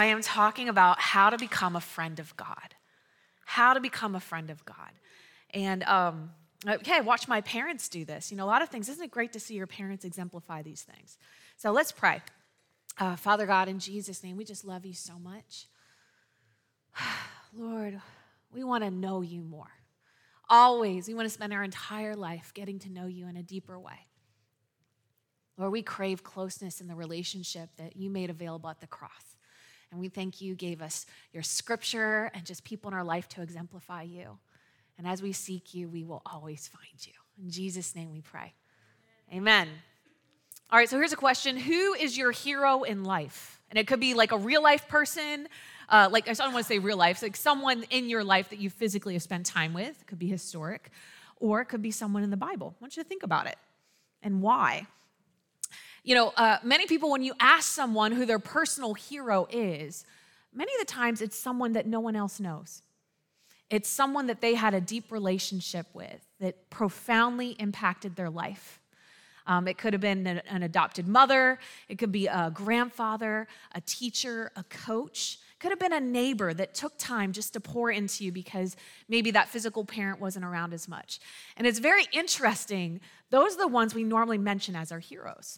I am talking about how to become a friend of God. How to become a friend of God. And I watch my parents do this. You know, a lot of things. Isn't it great to see your parents exemplify these things? So let's pray. Father God, in Jesus' name, we just love you so much. Lord, we want to know you more. Always, we want to spend our entire life getting to know you in a deeper way. Lord, we crave closeness in the relationship that you made available at the cross. And we thank you gave us your scripture and just people in our life to exemplify you. And as we seek you, we will always find you. In Jesus' name we pray. Amen. All right, so here's a question. Who is your hero in life? And it could be like a real life person, I don't want to say real life, like someone in your life that you physically have spent time with. It could be historic, or it could be someone in the Bible. I want you to think about it and why. You know, many people, when you ask someone who their personal hero is, many of the times it's someone that no one else knows. It's someone that they had a deep relationship with that profoundly impacted their life. It could have been an adopted mother. It could be a grandfather, a teacher, a coach. It could have been a neighbor that took time just to pour into you because maybe that physical parent wasn't around as much. And it's very interesting. Those are the ones we normally mention as our heroes.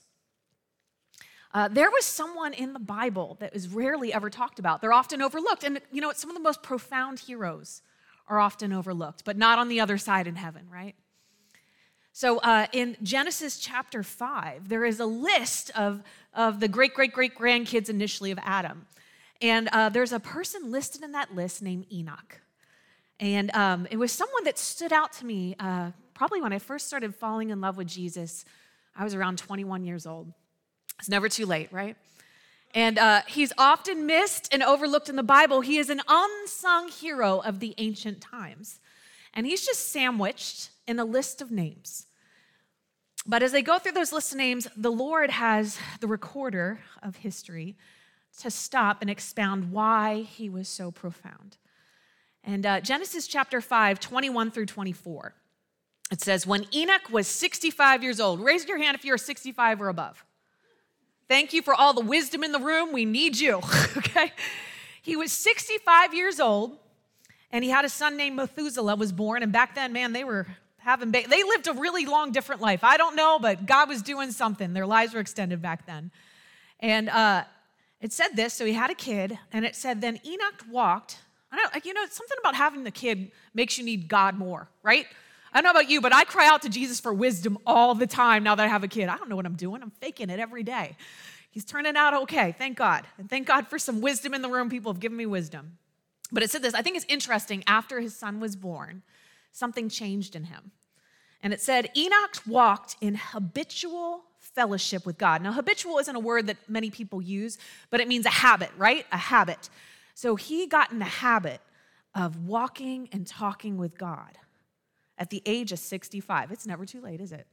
There was someone in the Bible that is rarely ever talked about. They're often overlooked. And you know what? Some of the most profound heroes are often overlooked, but not on the other side in heaven, right? So in Genesis chapter 5, there is a list of the great-great-great-grandkids initially of Adam. And there's a person listed in that list named Enoch. And it was someone that stood out to me probably when I first started falling in love with Jesus. I was around 21 years old. It's never too late, right? And he's often missed and overlooked in the Bible. He is an unsung hero of the ancient times. And he's just sandwiched in a list of names. But as they go through those lists of names, the Lord has the recorder of history to stop and expound why he was so profound. And Genesis chapter 5, 21 through 24, it says, when Enoch was 65 years old, raise your hand if you're 65 or above. Thank you for all the wisdom in the room. We need you, okay? He was 65 years old, and he had a son named Methuselah was born. And back then, man, they were having they lived a really long, different life. I don't know, but God was doing something. Their lives were extended back then. And it said this, so he had a kid, and it said, then Enoch walked. Something about having the kid makes you need God more, right? I don't know about you, but I cry out to Jesus for wisdom all the time now that I have a kid. I don't know what I'm doing. I'm faking it every day. He's turning out okay, thank God. And thank God for some wisdom in the room. People have given me wisdom. But it said this, I think it's interesting, after his son was born, something changed in him. And it said, Enoch walked in habitual fellowship with God. Now, habitual isn't a word that many people use, but it means a habit, right? A habit. So he got in the habit of walking and talking with God at the age of 65. It's never too late, is it?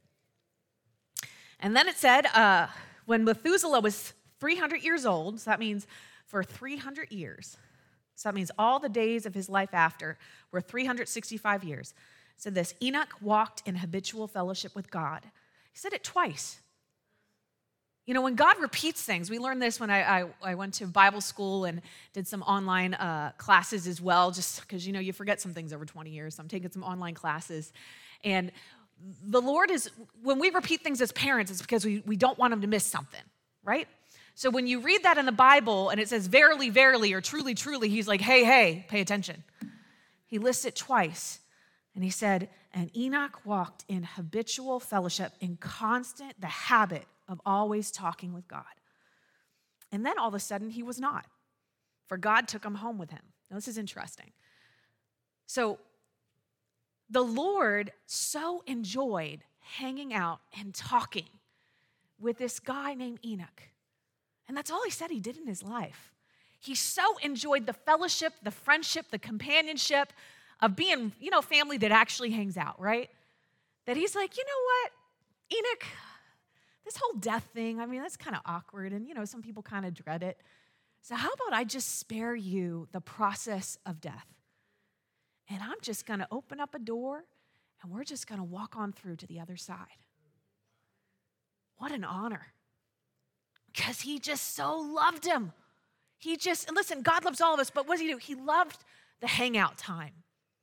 And then it said, when Methuselah was 300 years old, so that means for 300 years, so that means all the days of his life after were 365 years. It said this, Enoch walked in habitual fellowship with God. He said it twice. You know, when God repeats things, we learned this when I went to Bible school and did some online classes as well, just because, you know, you forget some things over 20 years. So I'm taking some online classes. And the Lord is, when we repeat things as parents, it's because we don't want them to miss something, right? So when you read that in the Bible and it says, verily, verily, or truly, truly, he's like, hey, pay attention. He lists it twice. And he said, and Enoch walked in habitual fellowship, in the habit of always talking with God. And then all of a sudden, he was not, for God took him home with him. Now, this is interesting. So the Lord so enjoyed hanging out and talking with this guy named Enoch. And that's all he said he did in his life. He so enjoyed the fellowship, the friendship, the companionship of being, family that actually hangs out, right? That he's like, you know what, Enoch, this whole death thing, that's kind of awkward, and, some people kind of dread it. So how about I just spare you the process of death? And I'm just going to open up a door, and we're just going to walk on through to the other side. What an honor. Because he just so loved him. And listen, God loves all of us, but what does he do? He loved the hangout time.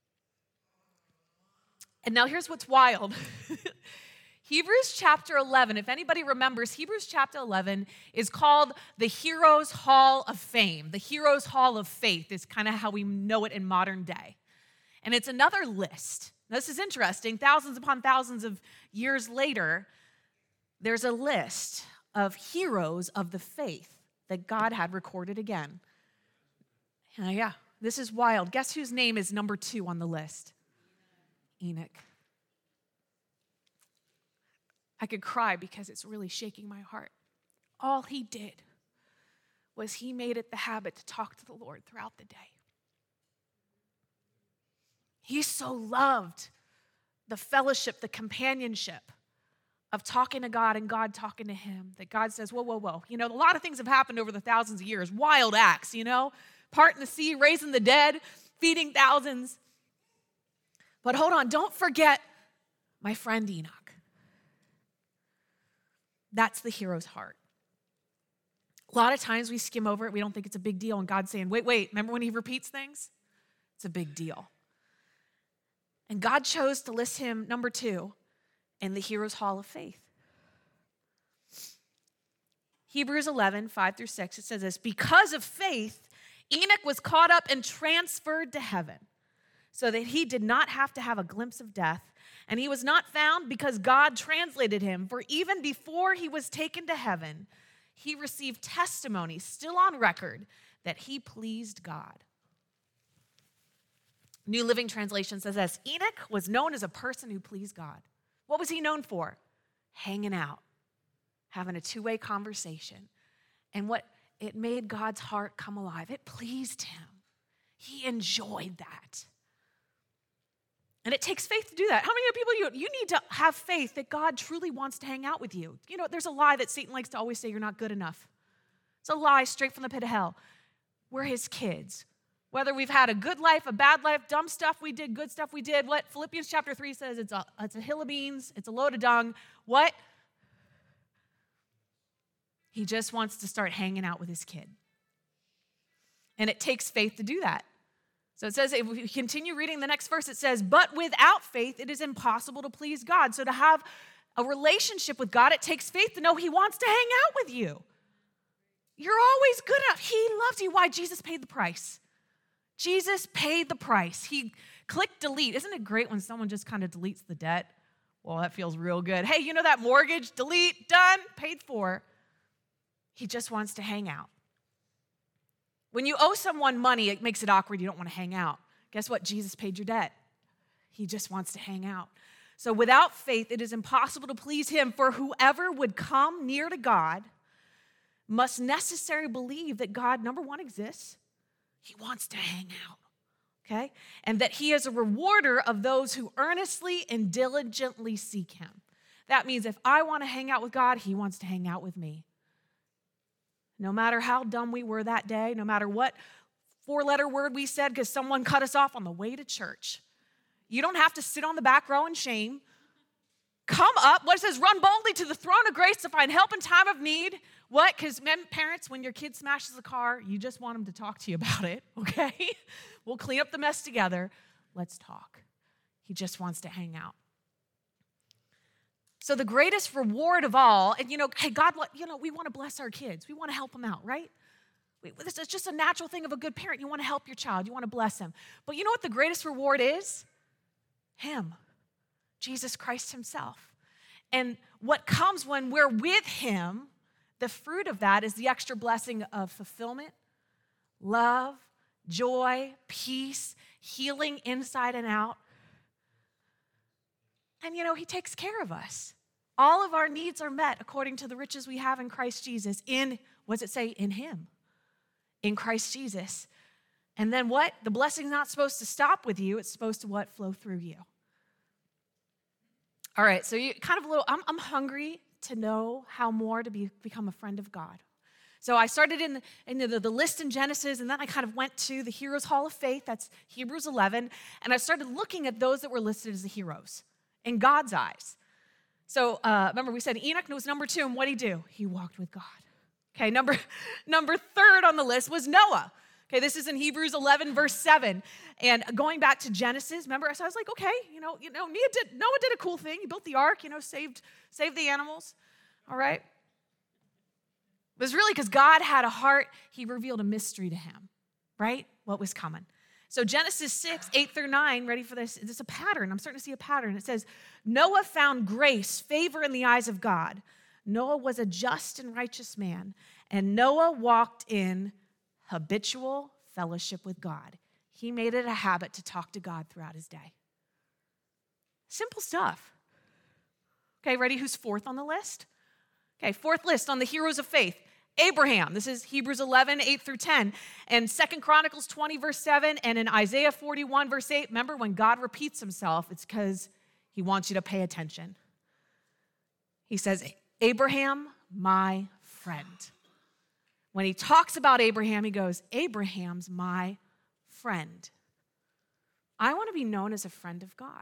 And now here's what's wild. Hebrews chapter 11, if anybody remembers, Hebrews chapter 11 is called the Heroes Hall of Fame. The Heroes Hall of Faith is kind of how we know it in modern day. And it's another list. Now, this is interesting. Thousands upon thousands of years later, there's a list of heroes of the faith that God had recorded again. Yeah, this is wild. Guess whose name is number 2 on the list? Enoch. I could cry because it's really shaking my heart. All he did was he made it the habit to talk to the Lord throughout the day. He so loved the fellowship, the companionship of talking to God and God talking to him that God says, whoa, whoa, whoa. A lot of things have happened over the thousands of years. Wild acts, parting the sea, raising the dead, feeding thousands. But hold on, don't forget my friend Enoch. That's the hero's heart. A lot of times we skim over it. We don't think it's a big deal. And God's saying, wait, remember when he repeats things? It's a big deal. And God chose to list him number 2 in the Heroes Hall of Faith. Hebrews 11, 5-6, it says this: because of faith, Enoch was caught up and transferred to heaven, so that he did not have to have a glimpse of death. And he was not found because God translated him. For even before he was taken to heaven, he received testimony, still on record, that he pleased God. New Living Translation says this: Enoch was known as a person who pleased God. What was he known for? Hanging out, having a two-way conversation. And what it made God's heart come alive. It pleased him. He enjoyed that. And it takes faith to do that. How many people you need to have faith that God truly wants to hang out with you? There's a lie that Satan likes to always say, you're not good enough. It's a lie straight from the pit of hell. We're his kids. Whether we've had a good life, a bad life, dumb stuff we did, good stuff we did, what Philippians chapter 3 says, it's a hill of beans, it's a load of dung. What? He just wants to start hanging out with his kid. And it takes faith to do that. So it says, if we continue reading the next verse, it says, but without faith, it is impossible to please God. So to have a relationship with God, it takes faith to know he wants to hang out with you. You're always good enough. He loves you. Why? Jesus paid the price. Jesus paid the price. He clicked delete. Isn't it great when someone just kind of deletes the debt? Well, that feels real good. Hey, that mortgage? Delete, done, paid for. He just wants to hang out. When you owe someone money, it makes it awkward. You don't want to hang out. Guess what? Jesus paid your debt. He just wants to hang out. So without faith, it is impossible to please him. For whoever would come near to God must necessarily believe that God, number one, exists. He wants to hang out, okay? And that he is a rewarder of those who earnestly and diligently seek him. That means if I want to hang out with God, he wants to hang out with me. No matter how dumb we were that day, no matter what 4-letter word we said because someone cut us off on the way to church, you don't have to sit on the back row in shame. Come up, what it says, run boldly to the throne of grace to find help in time of need. What? Because parents, when your kid smashes a car, you just want them to talk to you about it, okay? We'll clean up the mess together. Let's talk. He just wants to hang out. So the greatest reward of all, and hey, God, we want to bless our kids. We want to help them out, right? This is just a natural thing of a good parent. You want to help your child. You want to bless him. But you know what the greatest reward is? Him, Jesus Christ himself. And what comes when we're with him, the fruit of that is the extra blessing of fulfillment, love, joy, peace, healing inside and out. And he takes care of us. All of our needs are met according to the riches we have in Christ Jesus. What does it say? In him. In Christ Jesus. And then what? The blessing's not supposed to stop with you. It's supposed to what? Flow through you. All right, so you kind of I'm hungry to know how more to become a friend of God. So I started in the list in Genesis, and then I kind of went to the Heroes Hall of Faith. That's Hebrews 11. And I started looking at those that were listed as the heroes in God's eyes. So remember, we said Enoch was number 2, and what did he do? He walked with God. Okay, number third on the list was Noah. Okay, this is in Hebrews 11, verse 7. And going back to Genesis, remember, so I was like, okay, Noah did a cool thing. He built the ark, saved the animals, all right? It was really because God had a heart. He revealed a mystery to him, right? What was coming. So Genesis 6, 8 through 9, ready for this? It's a pattern. I'm starting to see a pattern. It says, Noah found grace, favor in the eyes of God. Noah was a just and righteous man, and Noah walked in habitual fellowship with God. He made it a habit to talk to God throughout his day. Simple stuff. Okay, ready? Who's fourth on the list? Okay, fourth list on the heroes of faith. Abraham. This is Hebrews 11, 8 through 10. And 2 Chronicles 20, verse 7. And in Isaiah 41, verse 8. Remember, when God repeats himself, it's because he wants you to pay attention. He says, Abraham, my friend. When he talks about Abraham, he goes, Abraham's my friend. I want to be known as a friend of God.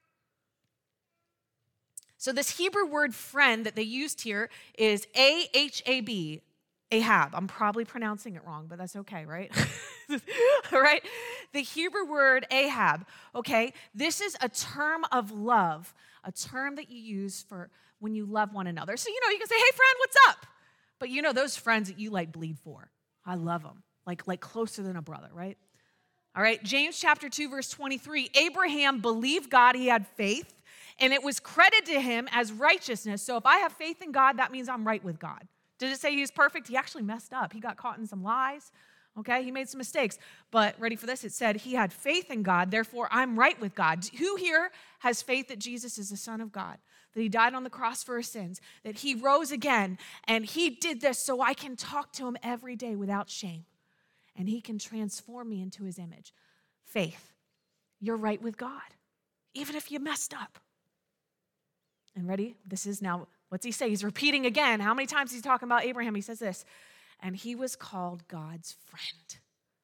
So this Hebrew word friend that they used here is A-H-A-B, Ahab. I'm probably pronouncing it wrong, but that's okay, right? All right? The Hebrew word Ahab, okay? This is a term of love, a term that you use for when you love one another. So, you can say, hey, friend, what's up? But those friends that you bleed for. I love them, like closer than a brother, right? All right, James chapter 2, verse 23, Abraham believed God, he had faith, and it was credited to him as righteousness. So if I have faith in God, that means I'm right with God. Did it say he was perfect? He actually messed up. He got caught in some lies, okay? He made some mistakes. But ready for this? It said he had faith in God, therefore I'm right with God. Who here has faith that Jesus is the Son of God, that he died on the cross for his sins, that he rose again, and he did this so I can talk to him every day without shame, and he can transform me into his image? Faith. You're right with God, even if you messed up. And ready? This is now, what's he say? He's repeating again. How many times he's talking about Abraham? He says this, and he was called God's friend.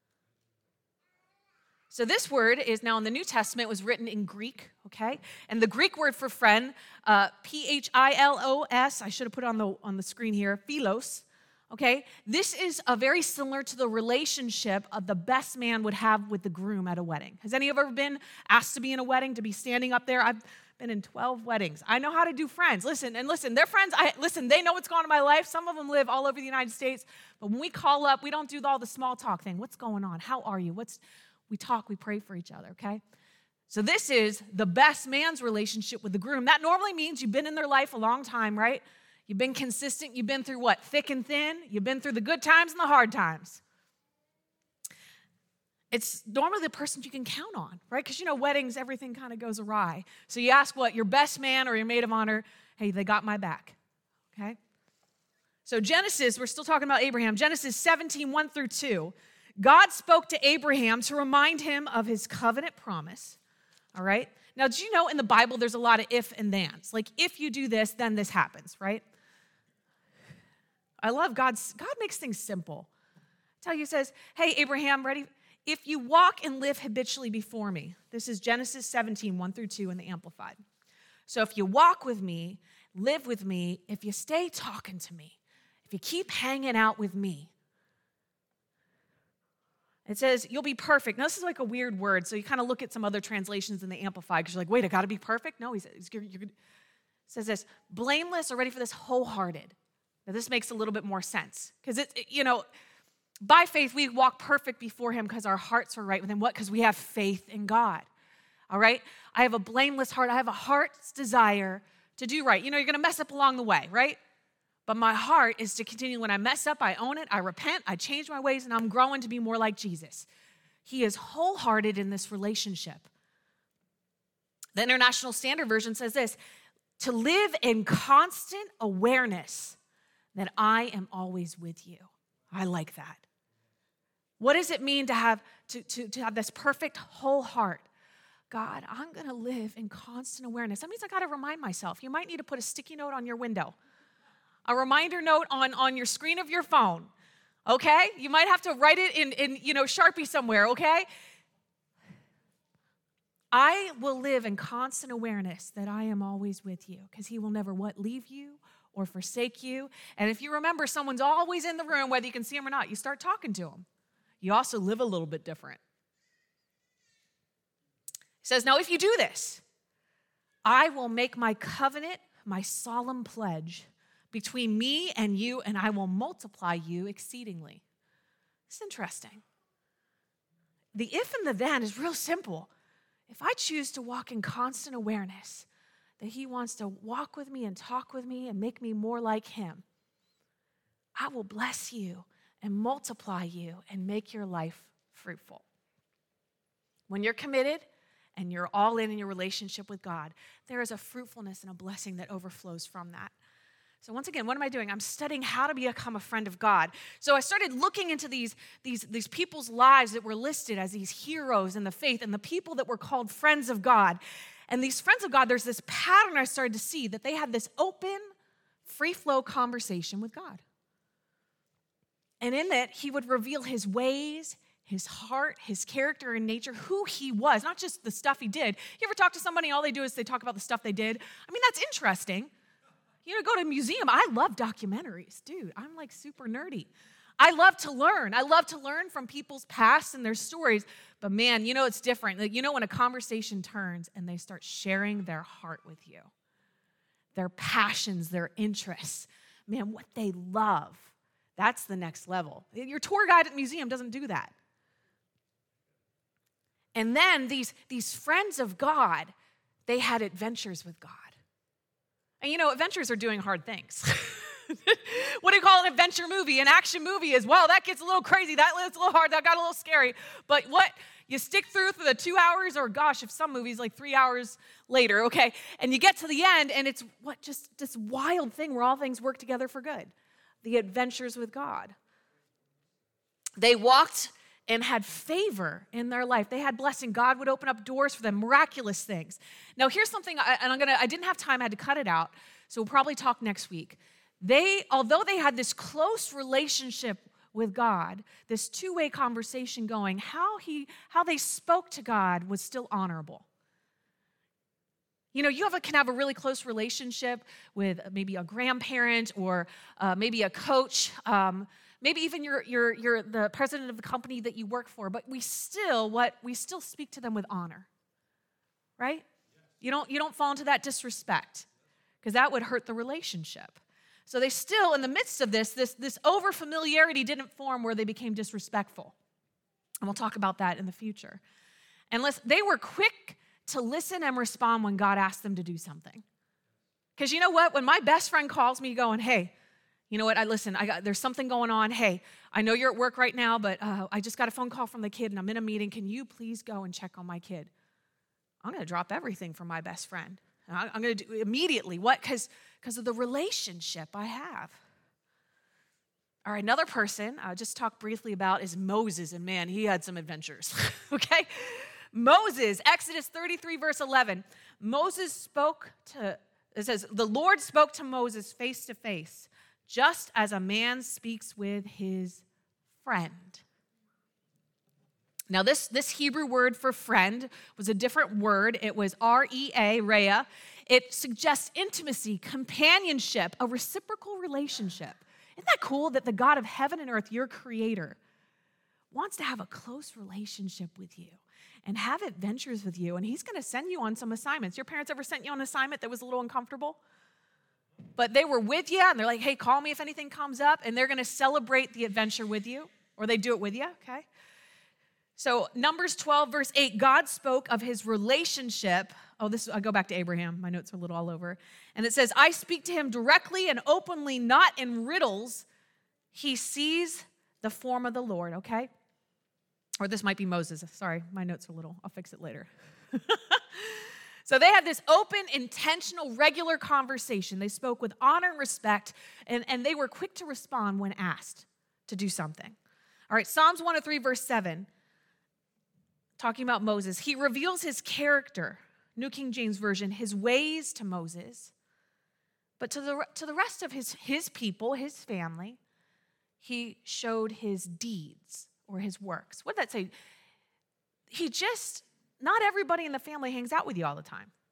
So this word is now in the New Testament, was written in Greek, okay? And the Greek word for friend, P-H-I-L-O-S, I should have put it on the screen here, philos, okay? This is very similar to the relationship of the best man would have with the groom at a wedding. Has any of you ever been asked to be in a wedding, to be standing up there? I've been in 12 weddings. I know how to do friends. Listen, they're friends. They know what's going on in my life. Some of them live all over the United States. But when we call up, we don't do all the small talk thing. What's going on? How are you? We talk, we pray for each other, okay? So this is the best man's relationship with the groom. That normally means you've been in their life a long time, right? You've been consistent. You've been through what? Thick and thin. You've been through the good times and the hard times. It's normally the person you can count on, right? Because, weddings, everything kind of goes awry. So you ask what? Your best man or your maid of honor, hey, they got my back, okay? So Genesis, we're still talking about Abraham. Genesis 17, 1 through 2. God spoke to Abraham to remind him of his covenant promise, all right? Now, did you know in the Bible there's a lot of if and thans? Like, if you do this, then this happens, right? I love God makes things simple. Tell you, says, hey, Abraham, ready? If you walk and live habitually before me, this is Genesis 17, 1 through 2 in the Amplified. So if you walk with me, live with me, if you stay talking to me, if you keep hanging out with me, it says you'll be perfect. Now, this is like a weird word, so you kind of look at some other translations in the Amplified because you're like, wait, I got to be perfect? No, it says this, blameless, or ready for this, wholehearted. Now, this makes a little bit more sense because by faith, we walk perfect before him because our hearts are right with him. What? Because we have faith in God, all right? I have a blameless heart. I have a heart's desire to do right. You're going to mess up along the way, right? But my heart is to continue. When I mess up, I own it, I repent, I change my ways, and I'm growing to be more like Jesus. He is wholehearted in this relationship. The International Standard Version says this, to live in constant awareness that I am always with you. I like that. What does it mean to have this perfect whole heart? God, I'm going to live in constant awareness. That means I got to remind myself. You might need to put a sticky note on your window, a reminder note on your screen of your phone, okay? You might have to write it in Sharpie somewhere, okay? I will live in constant awareness that I am always with you because he will never leave you or forsake you. And if you remember, someone's always in the room, whether you can see them or not, you start talking to them. You also live a little bit different. He says, now if you do this, I will make my covenant, my solemn pledge between me and you, and I will multiply you exceedingly. It's interesting. The if and the then is real simple. If I choose to walk in constant awareness that he wants to walk with me and talk with me and make me more like him, I will bless you and multiply you and make your life fruitful. When you're committed and you're all in your relationship with God, there is a fruitfulness and a blessing that overflows from that. So once again, what am I doing? I'm studying how to become a friend of God. So I started looking into these people's lives that were listed as these heroes in the faith and the people that were called friends of God. And these friends of God, there's this pattern I started to see that they had this open, free-flow conversation with God. And in it, he would reveal his ways, his heart, his character and nature, who he was, not just the stuff he did. You ever talk to somebody, all they do is they talk about the stuff they did? I mean, that's interesting. You know, go to a museum. I love documentaries. Dude, I'm like super nerdy. I love to learn. I love to learn from people's past and their stories. But man, you know, it's different. Like, you know, when a conversation turns and they start sharing their heart with you, their passions, their interests, man, what they love, that's the next level. Your tour guide at the museum doesn't do that. And then these friends of God, they had adventures with God. And you know, adventures are doing hard things. What do you call an adventure movie? An action movie is, well, that gets a little crazy, that gets a little hard, that got a little scary. But what? You stick through for the 2 hours, or gosh, if some movies like 3 hours later, okay? And you get to the end, and it's what, just this wild thing where all things work together for good. The adventures with God. They walked and had favor in their life. They had blessing. God would open up doors for them, miraculous things. Now, here's something, I didn't have time, I had to cut it out, so we'll probably talk next week. Although they had this close relationship with God, this two-way conversation going, how they spoke to God was still honorable. You know, you can have a really close relationship with maybe a grandparent or maybe a coach, maybe even you're the president of the company that you work for, but we still speak to them with honor, right? You don't fall into that disrespect because that would hurt the relationship. So they still, in the midst of this over familiarity didn't form where they became disrespectful, and we'll talk about that in the future. Unless they were quick to listen and respond when God asked them to do something, because you know what? When my best friend calls me, going, "Hey, you know what? There's something going on. Hey, I know you're at work right now, but I just got a phone call from the kid and I'm in a meeting. Can you please go and check on my kid?" I'm going to drop everything for my best friend. I'm going to do immediately. What? Because of the relationship I have. All right, another person I'll just talk briefly about is Moses. And man, he had some adventures, okay? Moses, Exodus 33, verse 11. It says, the Lord spoke to Moses face to face, just as a man speaks with his friend. Now, this Hebrew word for friend was a different word. It was R-E-A, Rhea. It suggests intimacy, companionship, a reciprocal relationship. Isn't that cool that the God of heaven and earth, your creator, wants to have a close relationship with you and have adventures with you, and he's going to send you on some assignments. Your parents ever sent you on an assignment that was a little uncomfortable? But they were with you, and they're like, hey, call me if anything comes up, and they're going to celebrate the adventure with you, or they do it with you, okay? So Numbers 12, verse 8, God spoke of his relationship. I go back to Abraham. My notes are a little all over. And it says, I speak to him directly and openly, not in riddles. He sees the form of the Lord, okay? Or this might be Moses. Sorry, my notes are a little. I'll fix it later. So they had this open, intentional, regular conversation. They spoke with honor and respect, and they were quick to respond when asked to do something. All right, Psalms 103, verse 7. Talking about Moses, he reveals his character, New King James Version, his ways to Moses. But to the rest of his people, his family, he showed his deeds or his works. What did that say? Not everybody in the family hangs out with you all the time.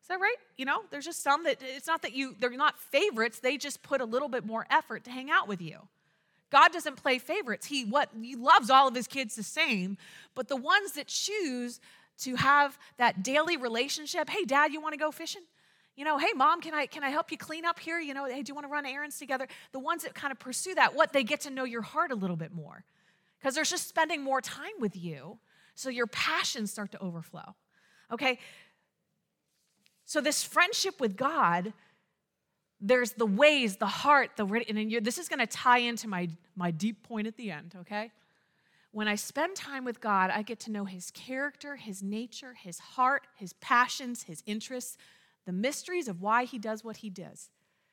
Is that right? There's just some that it's not that they're not favorites. They just put a little bit more effort to hang out with you. God doesn't play favorites. He loves all of his kids the same, but the ones that choose to have that daily relationship, hey, Dad, you want to go fishing? Hey, Mom, can I help you clean up here? Hey, do you want to run errands together? The ones that kind of pursue that, they get to know your heart a little bit more because they're just spending more time with you, so your passions start to overflow, okay? So this friendship with God, there's the ways, the heart, this is going to tie into my deep point at the end, okay? When I spend time with God, I get to know his character, his nature, his heart, his passions, his interests, the mysteries of why he does what he does.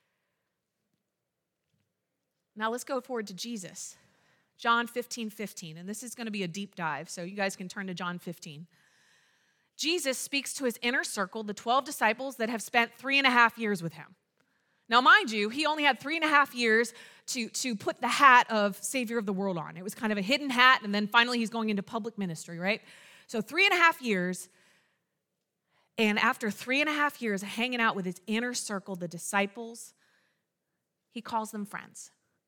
Now let's go forward to Jesus. John 15:15, and this is going to be a deep dive, so you guys can turn to John 15. Jesus speaks to his inner circle, the 12 disciples that have spent 3.5 years with him. Now, mind you, he only had 3.5 years to put the hat of Savior of the world on. It was kind of a hidden hat, and then finally he's going into public ministry, right? So 3.5 years, and after 3.5 years of hanging out with his inner circle, the disciples, he calls them friends.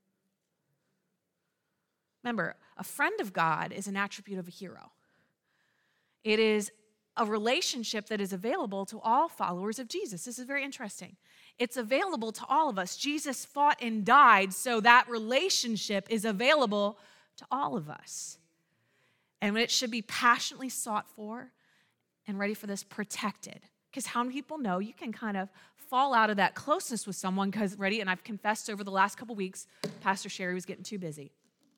Remember, a friend of God is an attribute of a hero. It is a relationship that is available to all followers of Jesus. This is very interesting. It's available to all of us. Jesus fought and died, so that relationship is available to all of us. And it should be passionately sought for and ready for this, protected. Because how many people know you can kind of fall out of that closeness with someone because, and I've confessed over the last couple weeks, Pastor Sherry was getting too busy.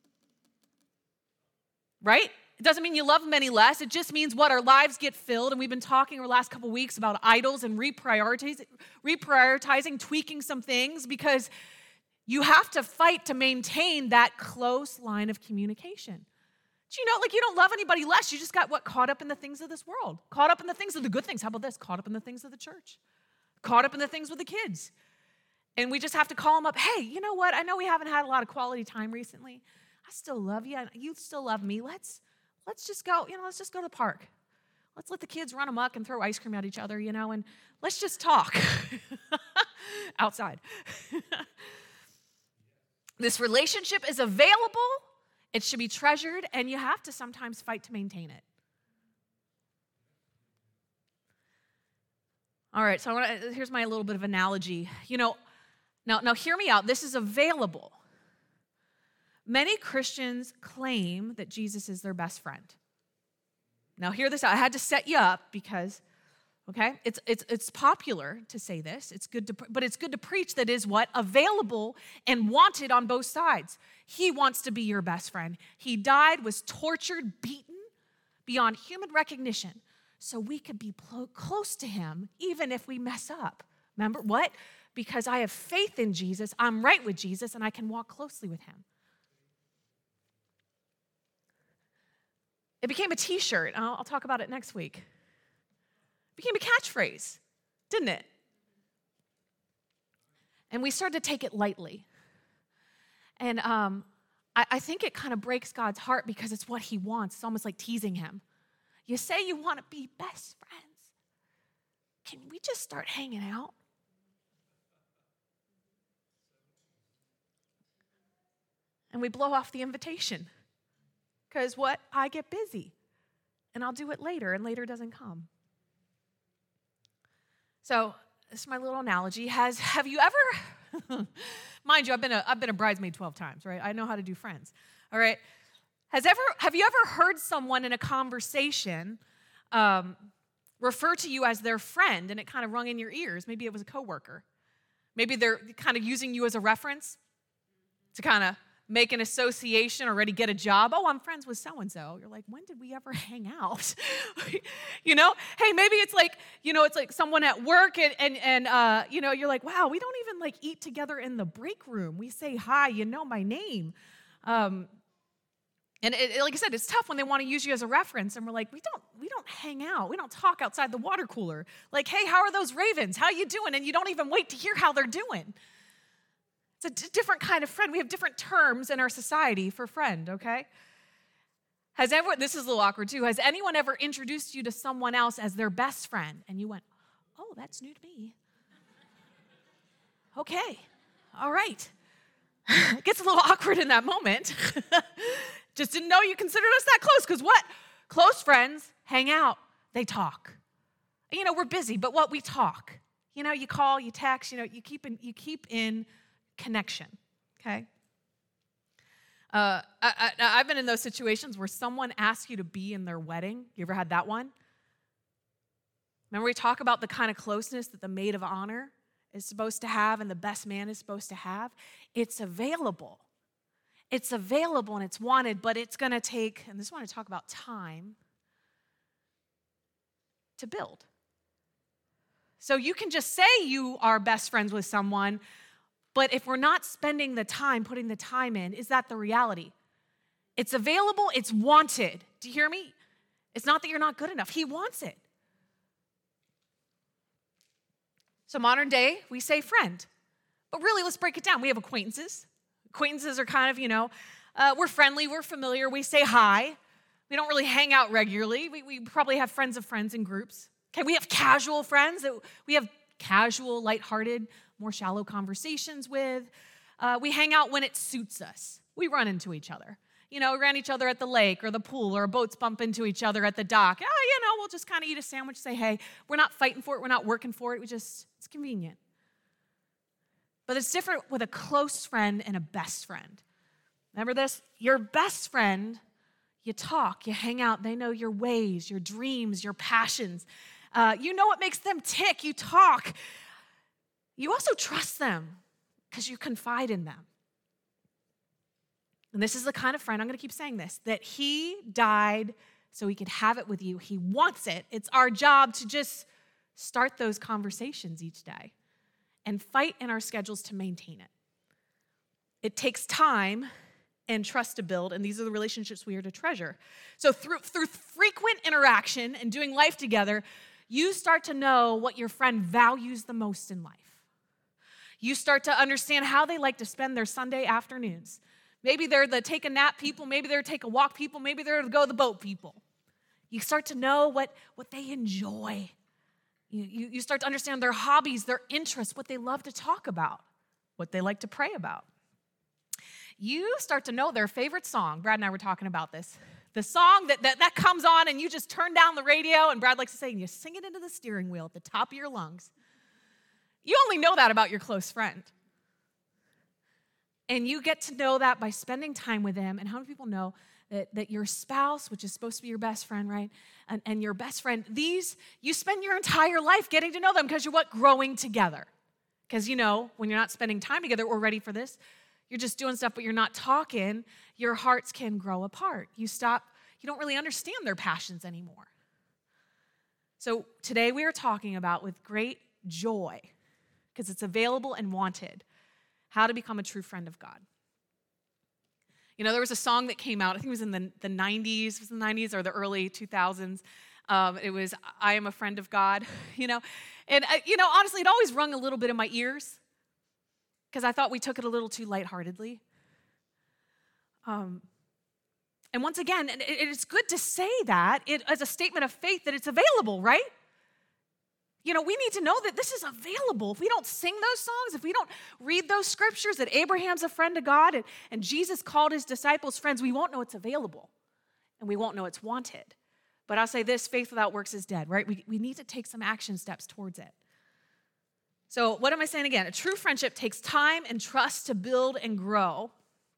Right? It doesn't mean you love them any less. It just means our lives get filled. And we've been talking over the last couple weeks about idols and reprioritizing, tweaking some things because you have to fight to maintain that close line of communication. Do you know, you don't love anybody less. You just got caught up in the things of this world. Caught up in the things of the good things. How about this? Caught up in the things of the church. Caught up in the things with the kids. And we just have to call them up. Hey, you know what? I know we haven't had a lot of quality time recently. I still love you. You still love me. Let's just go, let's just go to the park. Let's let the kids run amok and throw ice cream at each other, and let's just talk outside. This relationship is available. It should be treasured, and you have to sometimes fight to maintain it. All right, so here's my little bit of analogy. Now hear me out. This is available. Many Christians claim that Jesus is their best friend. Now hear this out. I had to set you up because, okay, it's popular to say this. It's good but it's good to preach that is what? Available and wanted on both sides. He wants to be your best friend. He died, was tortured, beaten beyond human recognition so we could be close to him even if we mess up. Remember what? Because I have faith in Jesus, I'm right with Jesus, and I can walk closely with him. It became a t-shirt. I'll talk about it next week. It became a catchphrase, didn't it? And we started to take it lightly. And I think it kind of breaks God's heart because it's what he wants. It's almost like teasing him. You say you want to be best friends. Can we just start hanging out? And we blow off the invitation. Because what? I get busy. And I'll do it later, and later doesn't come. So, this is my little analogy. Have you ever, mind you, I've been a bridesmaid 12 times, right? I know how to do friends. All right. Have you ever heard someone in a conversation refer to you as their friend, and it kind of rung in your ears? Maybe it was a coworker. Maybe they're kind of using you as a reference to kind of make an association, already get a job. Oh, I'm friends with so-and-so. You're like, when did we ever hang out? Hey, maybe it's like, it's like someone at work and you're like, wow, we don't even eat together in the break room. We say hi, my name. And like I said, it's tough when they want to use you as a reference. And we're like, we don't hang out. We don't talk outside the water cooler. Like, hey, how are those Ravens? How you doing? And you don't even wait to hear how they're doing. It's a different kind of friend. We have different terms in our society for friend, okay? This is a little awkward too. Has anyone ever introduced you to someone else as their best friend? And you went, oh, that's new to me. Okay, all right. It gets a little awkward in that moment. Just didn't know you considered us that close, because what? Close friends hang out, they talk. We're busy, but what? We talk. You call, you text, you keep in connection, okay? I've been in those situations where someone asks you to be in their wedding. You ever had that one? Remember we talk about the kind of closeness that the maid of honor is supposed to have and the best man is supposed to have? It's available. It's available and it's wanted, but it's going to take, and this is when I talk about time, to build. So you can just say you are best friends with someone, but if we're not spending the time, putting the time in, is that the reality? It's available, it's wanted. Do you hear me? It's not that you're not good enough. He wants it. So modern day, we say friend. But really, let's break it down. We have acquaintances. Acquaintances are kind of, we're friendly, we're familiar, we say hi. We don't really hang out regularly. We probably have friends of friends in groups. Okay, we have casual friends that we have casual, lighthearted, more shallow conversations with. We hang out when it suits us. We run into each other. We ran each other at the lake or the pool, or our boats bump into each other at the dock. We'll just kind of eat a sandwich, say, hey, we're not fighting for it, we're not working for it, it's convenient. But it's different with a close friend and a best friend. Remember this? Your best friend, you talk, you hang out, they know your ways, your dreams, your passions. You know what makes them tick, you talk. You also trust them because you confide in them. And this is the kind of friend, I'm going to keep saying this, that he died so he could have it with you. He wants it. It's our job to just start those conversations each day and fight in our schedules to maintain it. It takes time and trust to build, and these are the relationships we are to treasure. So through frequent interaction and doing life together, you start to know what your friend values the most in life. You start to understand how they like to spend their Sunday afternoons. Maybe they're the take a nap people, maybe they're take a walk people, maybe they're the go the boat people. You start to know what they enjoy. You start to understand their hobbies, their interests, what they love to talk about, what they like to pray about. You start to know their favorite song. Brad and I were talking about this. The song that comes on and you just turn down the radio, and Brad likes to say, and you sing it into the steering wheel at the top of your lungs. You only know that about your close friend. And you get to know that by spending time with them. And how many people know that your spouse, which is supposed to be your best friend, right? And your best friend, you spend your entire life getting to know them because you're growing together. Because when you're not spending time together, we're ready for this. You're just doing stuff, but you're not talking. Your hearts can grow apart. You don't really understand their passions anymore. So today we are talking about, with great joy, because it's available and wanted, how to become a true friend of God. There was a song that came out, I think it was in the 90s, or the early 2000s. It was, I Am a Friend of God, And, honestly, it always rung a little bit in my ears because I thought we took it a little too lightheartedly. And once again, it's good to say that as a statement of faith that it's available, right? We need to know that this is available. If we don't sing those songs, if we don't read those scriptures that Abraham's a friend of God and Jesus called his disciples friends, we won't know it's available and we won't know it's wanted. But I'll say this, faith without works is dead, right? We need to take some action steps towards it. So what am I saying again? A true friendship takes time and trust to build and grow.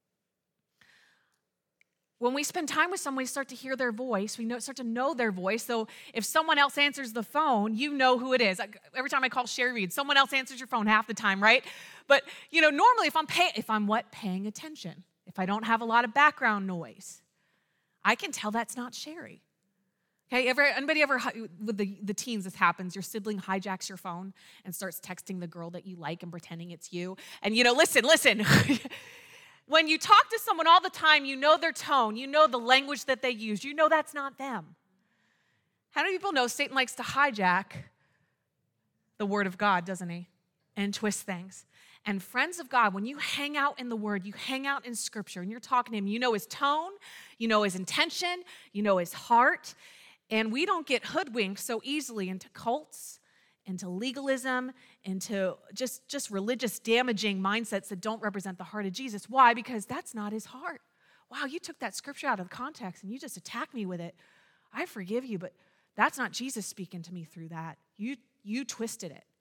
When we spend time with someone, we start to hear their voice. We start to know their voice. So if someone else answers the phone, you know who it is. Every time I call Sherry Reed, someone else answers your phone half the time, right? But normally if I'm paying attention, if I don't have a lot of background noise, I can tell that's not Sherry. Okay, anybody ever, with the teens, this happens, your sibling hijacks your phone and starts texting the girl that you like and pretending it's you. And listen. When you talk to someone all the time, you know their tone, you know the language that they use, you know that's not them. How many people know Satan likes to hijack the word of God, doesn't he? And twist things. And friends of God, when you hang out in the word, you hang out in scripture, and you're talking to him, you know his tone, you know his intention, you know his heart. And we don't get hoodwinked so easily into cults into legalism, into just religious damaging mindsets that don't represent the heart of Jesus. Why? Because that's not his heart. Wow, you took that scripture out of context and you just attacked me with it. I forgive you, but that's not Jesus speaking to me through that. You twisted it.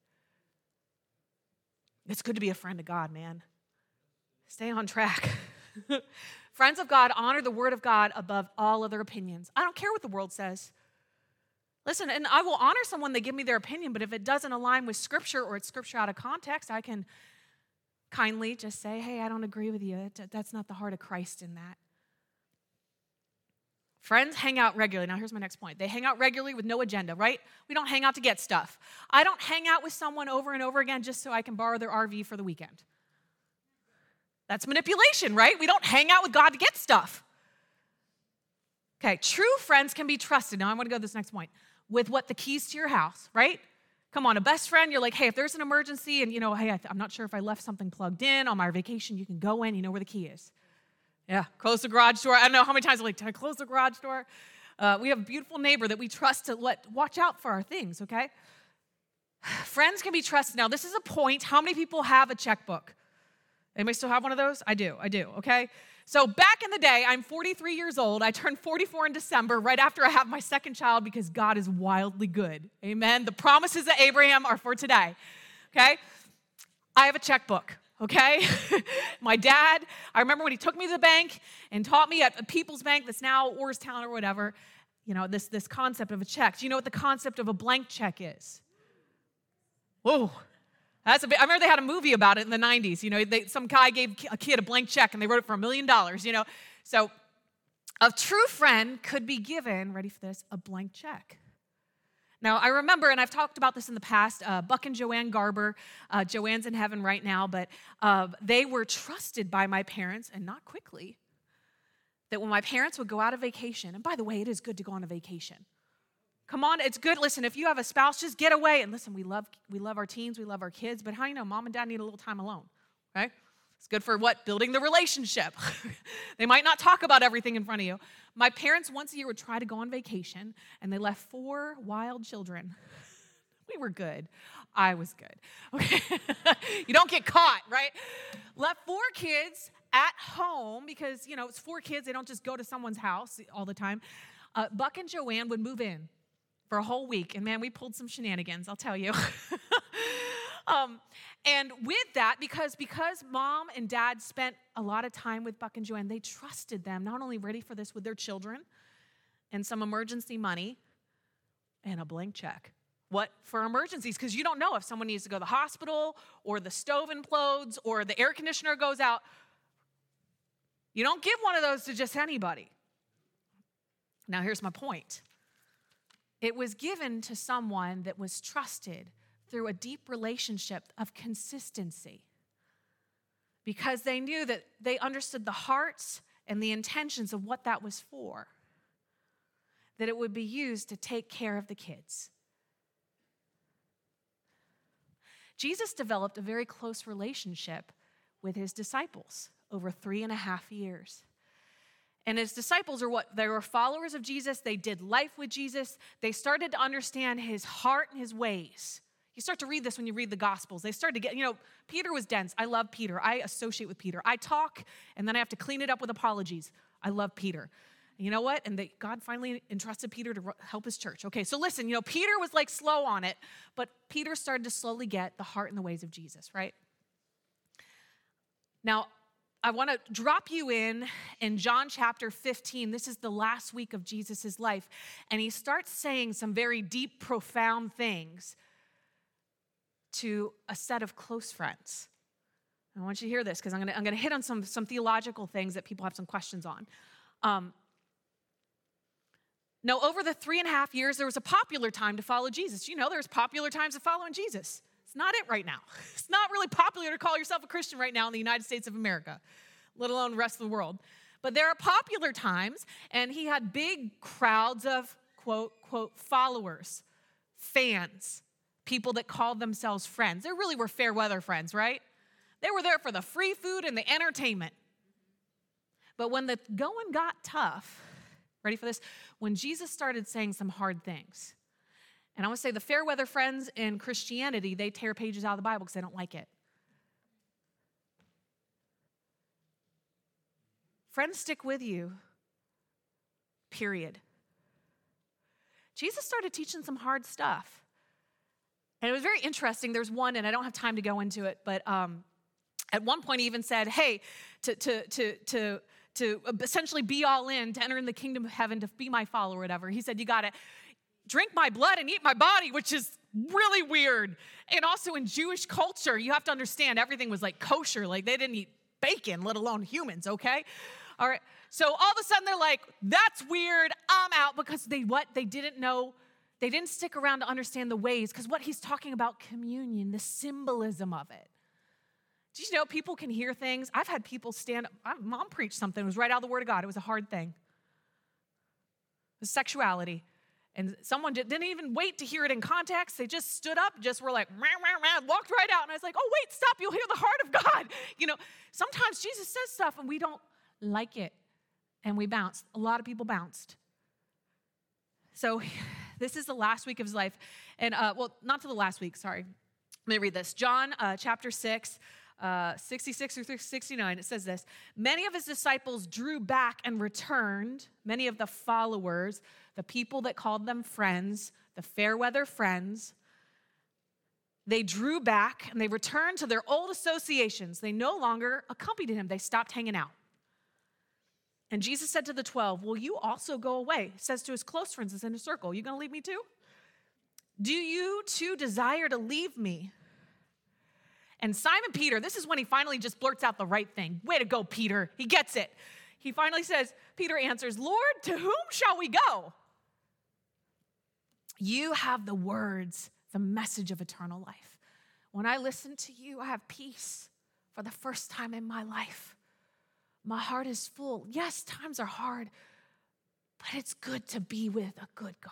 It's good to be a friend of God, man. Stay on track. Friends of God honor the word of God above all other opinions. I don't care what the world says. Listen, and I will honor someone that give me their opinion, but if it doesn't align with scripture or it's scripture out of context, I can kindly just say, hey, I don't agree with you. That's not the heart of Christ in that. Friends hang out regularly. Now, here's my next point. They hang out regularly with no agenda, right? We don't hang out to get stuff. I don't hang out with someone over and over again just so I can borrow their RV for the weekend. That's manipulation, right? We don't hang out with God to get stuff. Okay, true friends can be trusted. Now, I want to go to this next point. With what? The keys to your house, right? Come on, a best friend, you're like, hey, if there's an emergency and, hey, I'm not sure if I left something plugged in on my vacation, you can go in, you know where the key is. Yeah, close the garage door. I don't know how many times I'm like, can I close the garage door? We have a beautiful neighbor that we trust to watch out for our things, okay? Friends can be trusted. Now, this is a point. How many people have a checkbook? Anybody still have one of those? I do, okay? So back in the day, I'm 43 years old. I turned 44 in December, right after I have my second child, because God is wildly good. Amen? The promises of Abraham are for today, okay? I have a checkbook. Okay? My dad, I remember when he took me to the bank and taught me at People's Bank that's now Orrstown or whatever, this concept of a check. Do you know what the concept of a blank check is? Whoa. I remember they had a movie about it in the 90s. Some guy gave a kid a blank check and they wrote it for $1 million, So a true friend could be given, ready for this, a blank check. Now, I remember, and I've talked about this in the past, Buck and Joanne Garber. Joanne's in heaven right now, but they were trusted by my parents, and not quickly, that when my parents would go out on vacation, and by the way, it is good to go on a vacation. Come on, it's good. Listen, if you have a spouse, just get away. And listen, we love our teens, we love our kids, but how do you know mom and dad need a little time alone, right? It's good for what? Building the relationship. They might not talk about everything in front of you. My parents once a year would try to go on vacation, and they left 4 wild children. We were good. I was good. Okay. You don't get caught, right? Left 4 kids at home because, it's 4 kids. They don't just go to someone's house all the time. Buck and Joanne would move in for a whole week, and man, we pulled some shenanigans, I'll tell you. And with that, because mom and dad spent a lot of time with Buck and Joanne, they trusted them, not only ready for this with their children and some emergency money and a blank check. What? For emergencies, because you don't know if someone needs to go to the hospital or the stove implodes or the air conditioner goes out. You don't give one of those to just anybody. Now, here's my point. It was given to someone that was trusted through a deep relationship of consistency, because they knew that they understood the hearts and the intentions of what that was for, that it would be used to take care of the kids. Jesus developed a very close relationship with his disciples over 3.5 years. And his disciples are what? They were followers of Jesus. They did life with Jesus. They started to understand his heart and his ways. You start to read this when you read the Gospels. They started to get, Peter was dense. I love Peter. I associate with Peter. I talk, and then I have to clean it up with apologies. I love Peter. And you know what? And God finally entrusted Peter to help his church. Okay, so listen, Peter was like slow on it, but Peter started to slowly get the heart and the ways of Jesus, right? Now, I want to drop you in John chapter 15. This is the last week of Jesus' life, and he starts saying some very deep, profound things to a set of close friends. I want you to hear this because I'm going to hit on some theological things that people have some questions on. Now, over the 3.5 years, there was a popular time to follow Jesus. There's popular times of following Jesus. It's not it right now. It's not really popular to call yourself a Christian right now in the United States of America, let alone the rest of the world. But there are popular times, and he had big crowds of, quote, quote, followers, fans, people that called themselves friends. They really were fair weather friends, right? They were there for the free food and the entertainment. But when the going got tough, ready for this? When Jesus started saying some hard things, And I want to say the fair weather friends in Christianity, they tear pages out of the Bible because they don't like it. Friends stick with you, period. Jesus started teaching some hard stuff. And it was very interesting. There's one, and I don't have time to go into it, but at one point he even said, hey, to essentially be all in, to enter in the kingdom of heaven, to be my follower or whatever. He said, you got to drink my blood and eat my body, which is really weird. And also in Jewish culture, you have to understand everything was like kosher. Like they didn't eat bacon, let alone humans, okay? All right. So all of a sudden they're like, that's weird, I'm out, because they didn't know, they didn't stick around to understand the ways, because what he's talking about, communion, the symbolism of it. Did you know people can hear things? I've had people stand up. My mom preached something. It was right out of the Word of God. It was a hard thing. It was sexuality. And someone didn't even wait to hear it in context. They just stood up, just were like, rah, rah, rah, walked right out. And I was like, oh, wait, stop. You'll hear the heart of God. You know, sometimes Jesus says stuff and we don't like it. And we bounced. A lot of people bounced. So this is the last week of his life. And, well, not to the last week, sorry. Let me read this. John chapter 6. 66 through 69, it says this. Many of his disciples drew back and returned. Many of the followers, the people that called them friends, the fair weather friends, they drew back and they returned to their old associations. They no longer accompanied him. They stopped hanging out. And Jesus said to the 12, will you also go away? He says to his close friends, it's in a circle. You going to leave me too? Do you too desire to leave me? And Simon Peter, this is when he finally just blurts out the right thing. Way to go, Peter. He gets it. He finally says, Peter answers, Lord, to whom shall we go? You have the words, the message of eternal life. When I listen to you, I have peace for the first time in my life. My heart is full. Yes, times are hard, but it's good to be with a good God.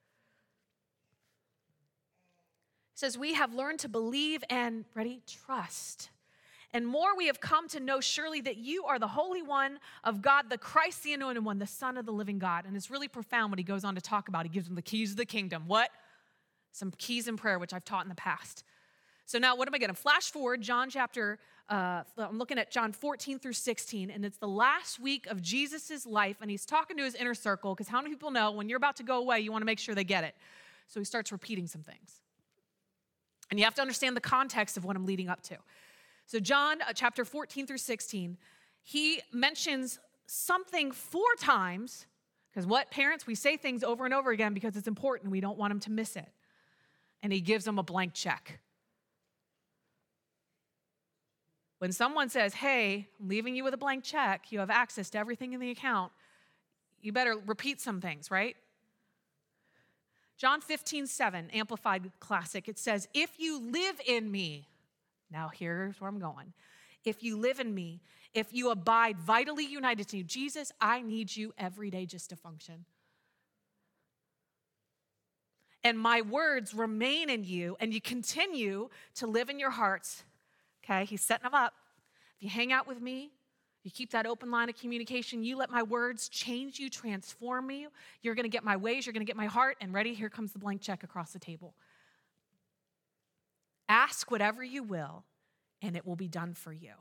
Says, we have learned to believe and, ready, trust. And more we have come to know surely that you are the Holy One of God, the Christ, the Anointed One, the Son of the living God. And it's really profound what he goes on to talk about. He gives them the keys of the kingdom. What? Some keys in prayer, which I've taught in the past. So now what am I going to flash forward? John chapter, I'm looking at John 14 through 16, and it's the last week of Jesus' life, and he's talking to his inner circle, because how many people know when you're about to go away, you want to make sure they get it. So he starts repeating some things. And you have to understand the context of what I'm leading up to. So John chapter 14 through 16, he mentions something 4 times, because what, parents, we say things over and over again because it's important. We don't want them to miss it. And he gives them a blank check. When someone says, hey, I'm leaving you with a blank check, you have access to everything in the account, you better repeat some things, right? John 15:7, Amplified Classic, it says, if you live in me, now here's where I'm going. If you live in me, if you abide vitally united to you, Jesus, I need you every day just to function. And my words remain in you, and you continue to live in your hearts. Okay, he's setting them up. If you hang out with me, you keep that open line of communication, you let my words change you, transform you. You're going to get my ways, you're going to get my heart, and ready, here comes the blank check across the table. Ask whatever you will, and it will be done for you.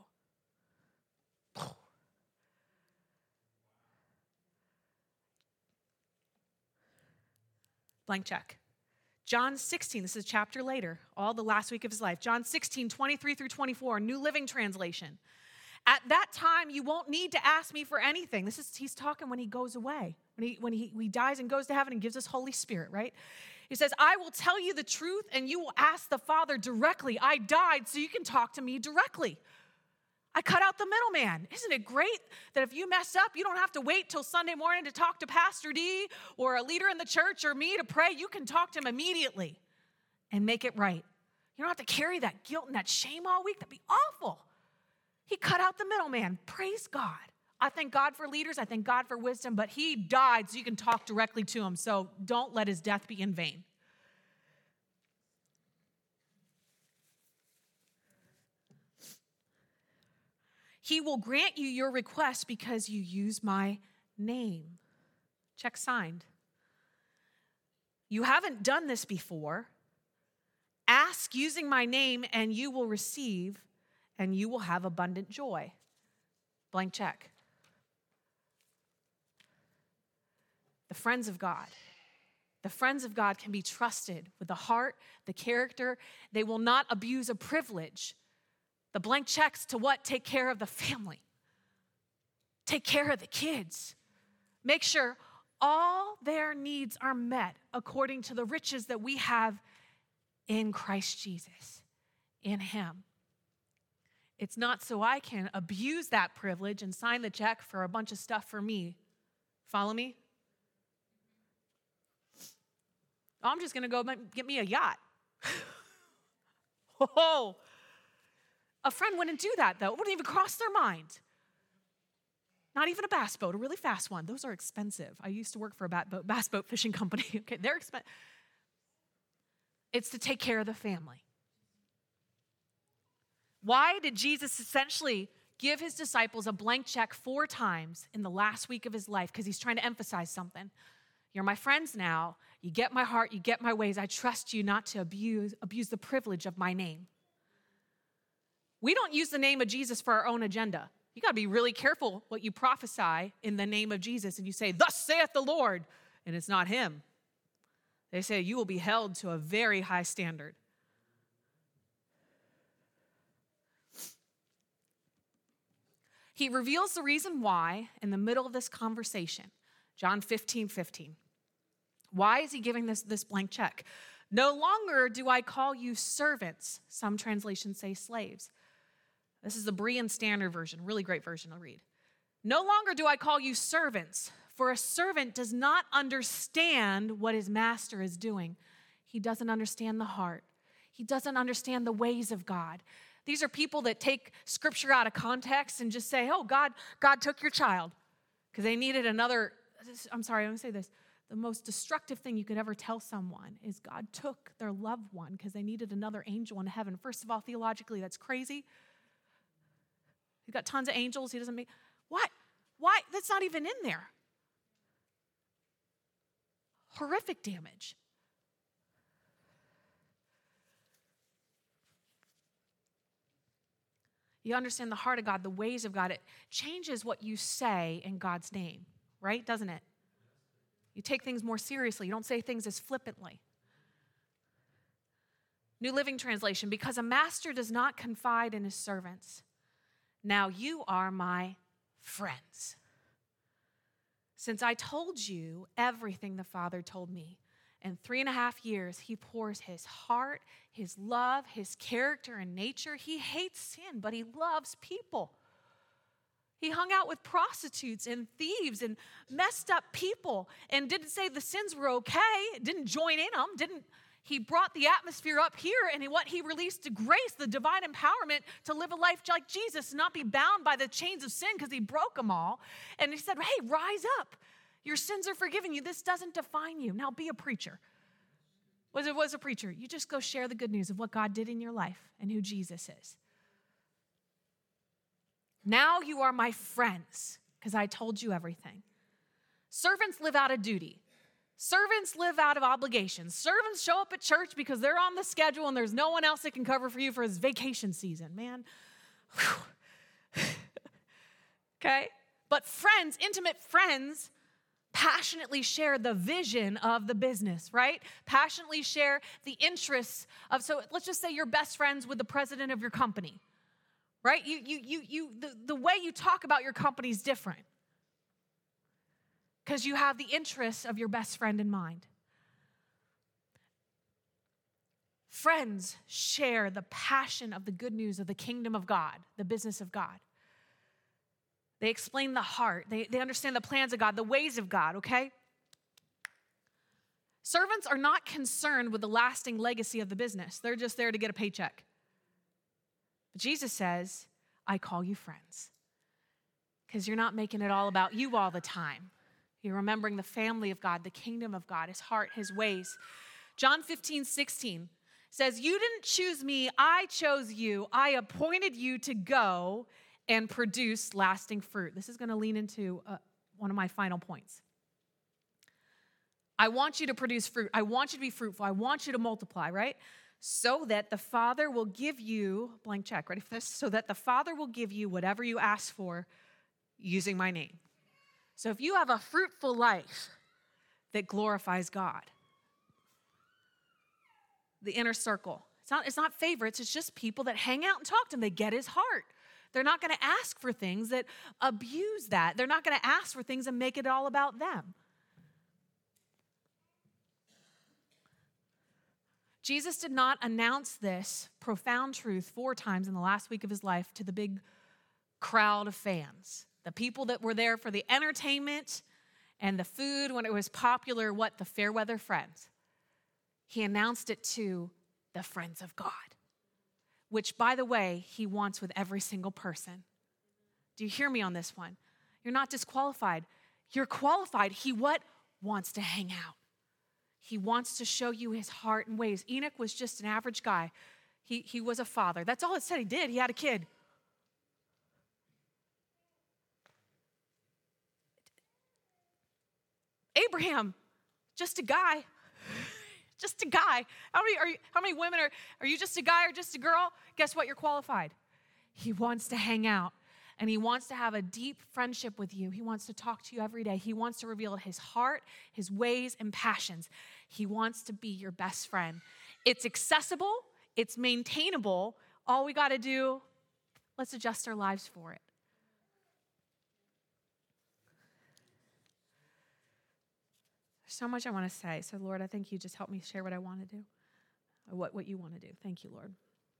Blank check. John 16, this is a chapter later, all the last week of his life. John 16, 23 through 24, New Living Translation. At that time, you won't need to ask me for anything. He's talking when he goes away, when he dies and goes to heaven and gives us Holy Spirit, right? He says, I will tell you the truth and you will ask the Father directly. I died so you can talk to me directly. I cut out the middleman. Isn't it great that if you mess up, you don't have to wait till Sunday morning to talk to Pastor D or a leader in the church or me to pray. You can talk to him immediately and make it right. You don't have to carry that guilt and that shame all week. That'd be awful. He cut out the middleman. Praise God. I thank God for leaders. I thank God for wisdom, but he died so you can talk directly to him. So don't let his death be in vain. He will grant you your request because you use my name. Check signed. You haven't done this before. Ask using my name and you will receive and you will have abundant joy. Blank check. The friends of God. The friends of God can be trusted with the heart, the character. They will not abuse a privilege. The blank checks to what? Take care of the family. Take care of the kids. Make sure all their needs are met according to the riches that we have in Christ Jesus, in him. It's not so I can abuse that privilege and sign the check for a bunch of stuff for me. Follow me? Oh, I'm just going to go get me a yacht. Oh, a friend wouldn't do that, though. It wouldn't even cross their mind. Not even a bass boat, a really fast one. Those are expensive. I used to work for a bass boat fishing company. Okay, they're expensive. It's to take care of the family. Why did Jesus essentially give his disciples a blank check 4 times in the last week of his life? Because he's trying to emphasize something. You're my friends now. You get my heart. You get my ways. I trust you not to abuse the privilege of my name. We don't use the name of Jesus for our own agenda. You got to be really careful what you prophesy in the name of Jesus. And you say, thus saith the Lord, and it's not him. They say you will be held to a very high standard. He reveals the reason why in the middle of this conversation. John 15:15. Why is he giving this blank check? No longer do I call you servants. Some translations say slaves. This is the Berean Standard Version, really great version to read. No longer do I call you servants, for a servant does not understand what his master is doing. He doesn't understand the heart. He doesn't understand the ways of God. These are people that take scripture out of context and just say, oh, God took your child because they needed another. I'm sorry, I'm going to say this. The most destructive thing you could ever tell someone is God took their loved one because they needed another angel in heaven. First of all, theologically, that's crazy. He's got tons of angels. He doesn't make, what? Why? That's not even in there. Horrific damage. You understand the heart of God, the ways of God. It changes what you say in God's name, right? Doesn't it? You take things more seriously. You don't say things as flippantly. New Living Translation, because a master does not confide in his servants. Now you are my friends. Since I told you everything the Father told me, in 3.5 years, he pours his heart, his love, his character and nature. He hates sin, but he loves people. He hung out with prostitutes and thieves and messed up people and didn't say the sins were okay, didn't join in them, He brought the atmosphere up here, and what he released to grace, the divine empowerment to live a life like Jesus and not be bound by the chains of sin because he broke them all. And he said, hey, rise up. Your sins are forgiven you. This doesn't define you. Now be a preacher. What is a preacher? You just go share the good news of what God did in your life and who Jesus is. Now you are my friends because I told you everything. Servants live out of duty. Servants live out of obligations. Servants show up at church because they're on the schedule and there's no one else that can cover for you for his vacation season, man. Okay? But friends, intimate friends, passionately share the vision of the business, right? Passionately share the interests of, so let's just say you're best friends with the president of your company, right? The way you talk about your company is different because you have the interests of your best friend in mind. Friends share the passion of the good news of the kingdom of God, the business of God. They explain the heart. They understand the plans of God, the ways of God, okay? Servants are not concerned with the lasting legacy of the business. They're just there to get a paycheck. But Jesus says, I call you friends because you're not making it all about you all the time. You're remembering the family of God, the kingdom of God, his heart, his ways. John 15:16 says, you didn't choose me, I chose you. I appointed you to go and produce lasting fruit. This is going to lean into one of my final points. I want you to produce fruit. I want you to be fruitful. I want you to multiply, right? So that the Father will give you, blank check, ready for this? So that the Father will give you whatever you ask for using my name. So if you have a fruitful life that glorifies God, the inner circle, it's not favorites, it's just people that hang out and talk to him. They get his heart. They're not going to ask for things that abuse that. They're not going to ask for things and make it all about them. Jesus did not announce this profound truth 4 times in the last week of his life to the big crowd of fans, the people that were there for the entertainment and the food when it was popular, the fair weather friends. He announced it to the friends of God, which, by the way, he wants with every single person. Do you hear me on this one? You're not disqualified. You're qualified. He wants to hang out. He wants to show you his heart and ways. Enoch was just an average guy. He was a father. That's all it said he did. He had a kid. Abraham, just a guy. Just a guy. How many women are you just a guy or just a girl? Guess what? You're qualified. He wants to hang out. And he wants to have a deep friendship with you. He wants to talk to you every day. He wants to reveal his heart, his ways, and passions. He wants to be your best friend. It's accessible. It's maintainable. All we got to do, let's adjust our lives for it. There's so much I want to say. So, Lord, I think you just help me share what I want to do, or what you want to do. Thank you, Lord.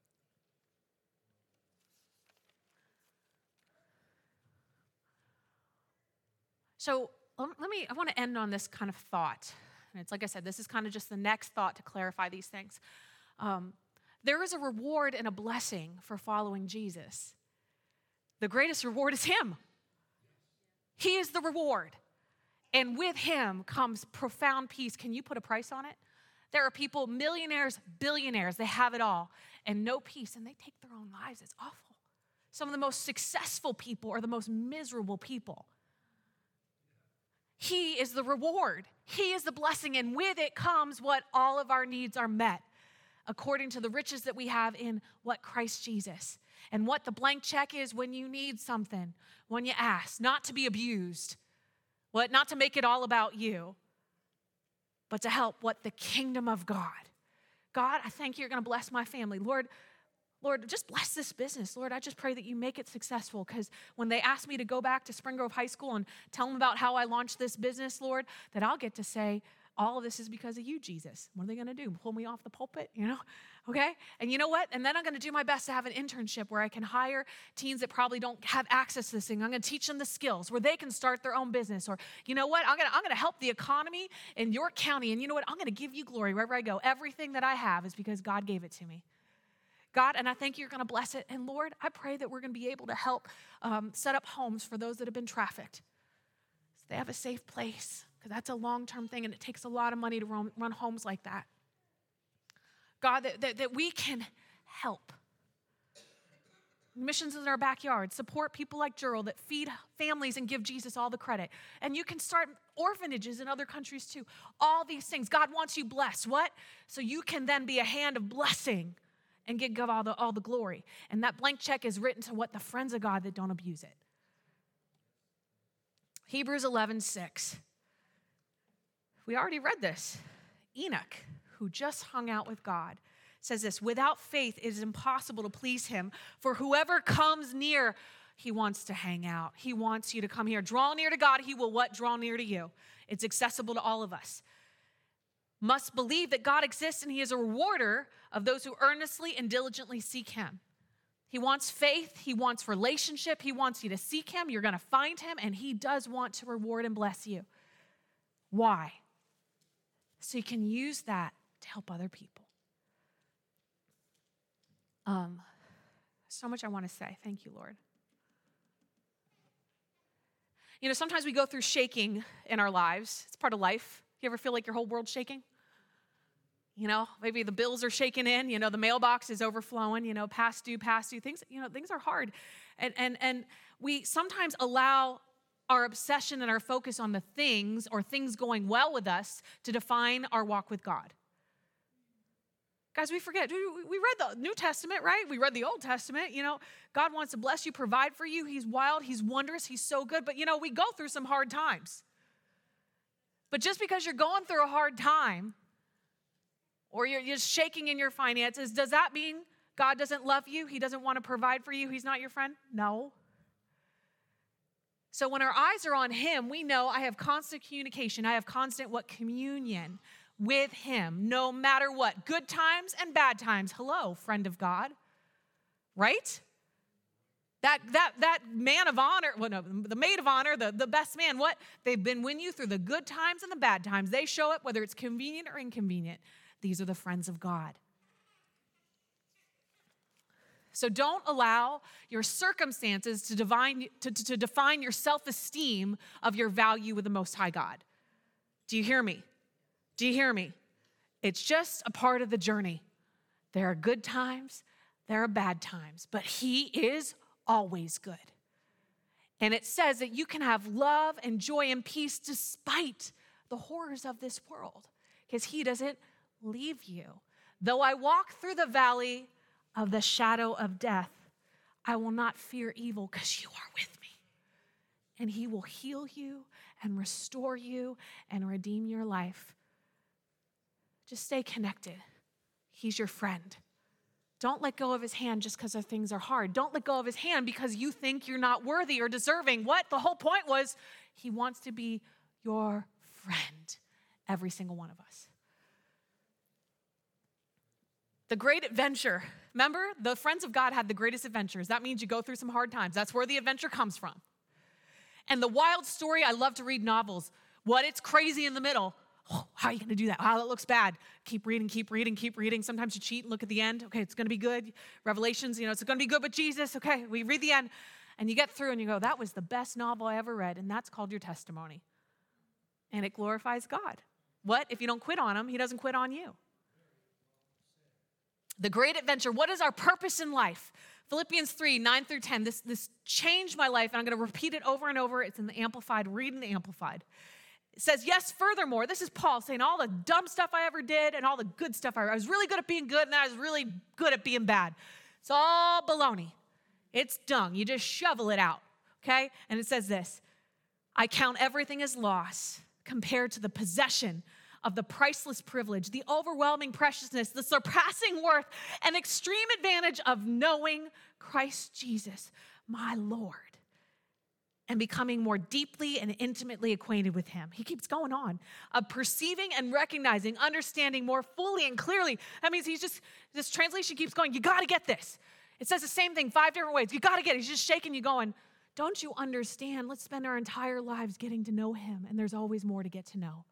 So I want to end on this kind of thought. And it's like I said, this is kind of just the next thought to clarify these things. There is a reward and a blessing for following Jesus. The greatest reward is him. He is the reward. And with him comes profound peace. Can you put a price on it? There are people, millionaires, billionaires, they have it all, and no peace, and they take their own lives. It's awful. Some of the most successful people are the most miserable people. He is the reward. He is the blessing, and with it comes what all of our needs are met, according to the riches that we have in what Christ Jesus. And what the blank check is when you need something, when you ask, not to be abused, not to make it all about you, but to help the kingdom of God. God, I thank you, you're going to bless my family. Lord, just bless this business. Lord, I just pray that you make it successful, because when they ask me to go back to Spring Grove High School and tell them about how I launched this business, Lord, that I'll get to say, all of this is because of you, Jesus. What are they going to do? Pull me off the pulpit, Okay? And you know what? And then I'm going to do my best to have an internship where I can hire teens that probably don't have access to this thing. I'm going to teach them the skills where they can start their own business. Or, you know what? I'm going to help the economy in your county. And you know what? I'm going to give you glory wherever I go. Everything that I have is because God gave it to me. God, and I think you're going to bless it. And Lord, I pray that we're going to be able to help set up homes for those that have been trafficked, so they have a safe place, because that's a long-term thing, and it takes a lot of money to run homes like that. God, that we can help. Missions in our backyard, support people like Gerald that feed families and give Jesus all the credit. And you can start orphanages in other countries too. All these things. God wants you blessed. What? So you can then be a hand of blessing and give God all the glory. And that blank check is written to the friends of God that don't abuse it. Hebrews 11:6. We already read this. Enoch, who just hung out with God, says this: without faith it is impossible to please him, for whoever comes near, he wants to hang out. He wants you to come here. Draw near to God, he will draw near to you. It's accessible to all of us. Must believe that God exists and he is a rewarder of those who earnestly and diligently seek him. He wants faith. He wants relationship. He wants you to seek him. You're going to find him, and he does want to reward and bless you. Why? So you can use that to help other people. So much I want to say. Thank you, Lord. Sometimes we go through shaking in our lives. It's part of life. You ever feel like your whole world's shaking? Maybe the bills are shaking in, the mailbox is overflowing, past due, things are hard. And we sometimes allow our obsession and our focus on the things or things going well with us to define our walk with God. Guys, we forget. We read the New Testament, right? We read the Old Testament. God wants to bless you, provide for you. He's wild. He's wondrous. He's so good. But, we go through some hard times. But just because you're going through a hard time or you're just shaking in your finances, does that mean God doesn't love you? He doesn't want to provide for you? He's not your friend? No. So when our eyes are on him, we know I have constant communication. I have constant communion with him, no matter what. Good times and bad times. Hello, friend of God. Right? That man of honor, the maid of honor, the best man, what? They've been with you through the good times and the bad times. They show up whether it's convenient or inconvenient. These are the friends of God. So don't allow your circumstances to define your self-esteem of your value with the Most High God. Do you hear me? Do you hear me? It's just a part of the journey. There are good times, there are bad times, but he is always good. And it says that you can have love and joy and peace despite the horrors of this world, because he doesn't leave you. Though I walk through the valley of the shadow of death, I will not fear evil because you are with me. And he will heal you and restore you and redeem your life. Just stay connected. He's your friend. Don't let go of his hand just because things are hard. Don't let go of his hand because you think you're not worthy or deserving. What? The whole point was he wants to be your friend, every single one of us. The great adventure. Remember, the friends of God had the greatest adventures. That means you go through some hard times. That's where the adventure comes from. And the wild story, I love to read novels. What? It's crazy in the middle. Oh, how are you going to do that? Oh, that looks bad. Keep reading, keep reading, keep reading. Sometimes you cheat and look at the end. Okay, it's going to be good. Revelations, it's going to be good with Jesus. Okay, we read the end. And you get through and you go, that was the best novel I ever read. And that's called your testimony. And it glorifies God. What? If you don't quit on him, he doesn't quit on you. The great adventure. What is our purpose in life? Philippians 3, 9 through 10. This changed my life, and I'm going to repeat it over and over. It's in the Amplified. Read in the Amplified. It says, yes, furthermore, this is Paul saying all the dumb stuff I ever did and all the good stuff I was really good at being good, and I was really good at being bad. It's all baloney. It's dung. You just shovel it out, okay? And it says this, I count everything as loss compared to the possession of the priceless privilege, the overwhelming preciousness, the surpassing worth, and extreme advantage of knowing Christ Jesus, my Lord, and becoming more deeply and intimately acquainted with him. He keeps going on. Of perceiving and recognizing, understanding more fully and clearly. That means this translation keeps going, you got to get this. It says the same thing 5 different ways. You got to get it. He's just shaking you going, don't you understand? Let's spend our entire lives getting to know him, and there's always more to get to know.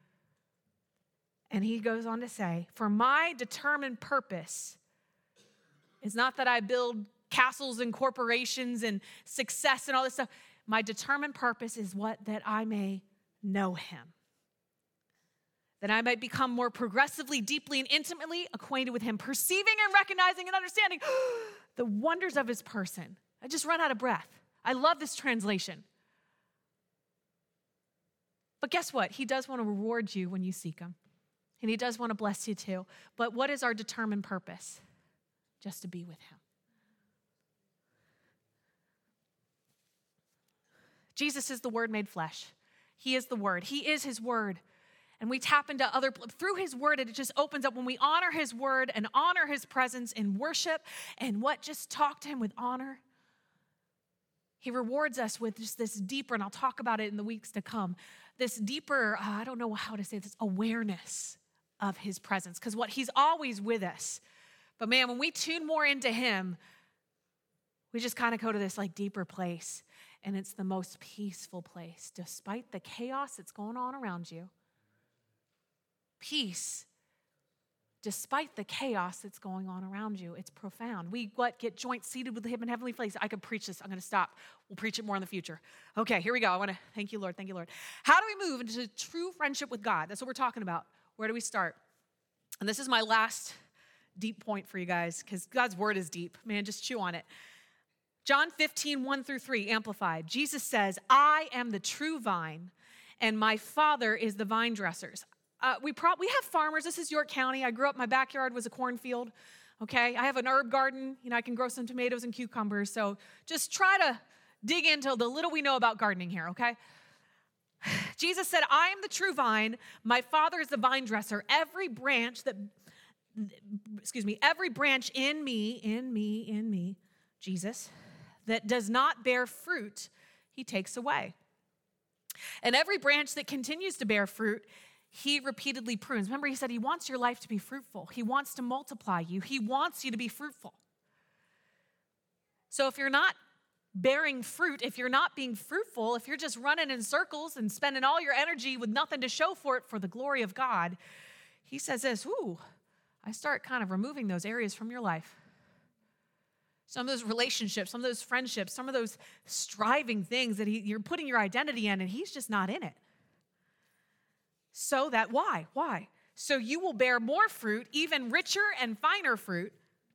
And he goes on to say, for my determined purpose is not that I build castles and corporations and success and all this stuff. My determined purpose is that I may know him. That I might become more progressively, deeply, and intimately acquainted with him, perceiving and recognizing and understanding the wonders of his person. I just run out of breath. I love this translation. But guess what? He does want to reward you when you seek him. And he does want to bless you too. But what is our determined purpose? Just to be with him. Jesus is the Word made flesh. He is the Word. He is his Word. And we tap into through his Word, it just opens up when we honor his Word and honor his presence in worship and just talk to him with honor. He rewards us with just this deeper, and I'll talk about it in the weeks to come, this deeper, I don't know how to say this, awareness of his presence. Because he's always with us. But man, when we tune more into him, we just kind of go to this deeper place. And it's the most peaceful place, despite the chaos that's going on around you. Peace, despite the chaos that's going on around you. It's profound. We get joint seated with him in heavenly places. I could preach this. I'm going to stop. We'll preach it more in the future. Okay, here we go. I want to thank you, Lord. Thank you, Lord. How do we move into true friendship with God? That's what we're talking about. Where do we start? And this is my last deep point for you guys, because God's word is deep. Man, just chew on it. John 15, 1-3, Amplified. Jesus says, I am the true vine, and my Father is the vine dressers. We have farmers. This is York County. I grew up, my backyard was a cornfield. Okay, I have an herb garden. I can grow some tomatoes and cucumbers. So just try to dig into the little we know about gardening here, okay? Jesus said, I am the true vine. My Father is the vine dresser. Every branch in me, Jesus, that does not bear fruit, he takes away. And every branch that continues to bear fruit, he repeatedly prunes. Remember, he said he wants your life to be fruitful. He wants to multiply you. He wants you to be fruitful. So if you're not bearing fruit, if you're not being fruitful, if you're just running in circles and spending all your energy with nothing to show for it for the glory of God, he says this, I start kind of removing those areas from your life. Some of those relationships, some of those friendships, some of those striving things that you're putting your identity in, and he's just not in it. So that, why? So you will bear more fruit, even richer and finer fruit.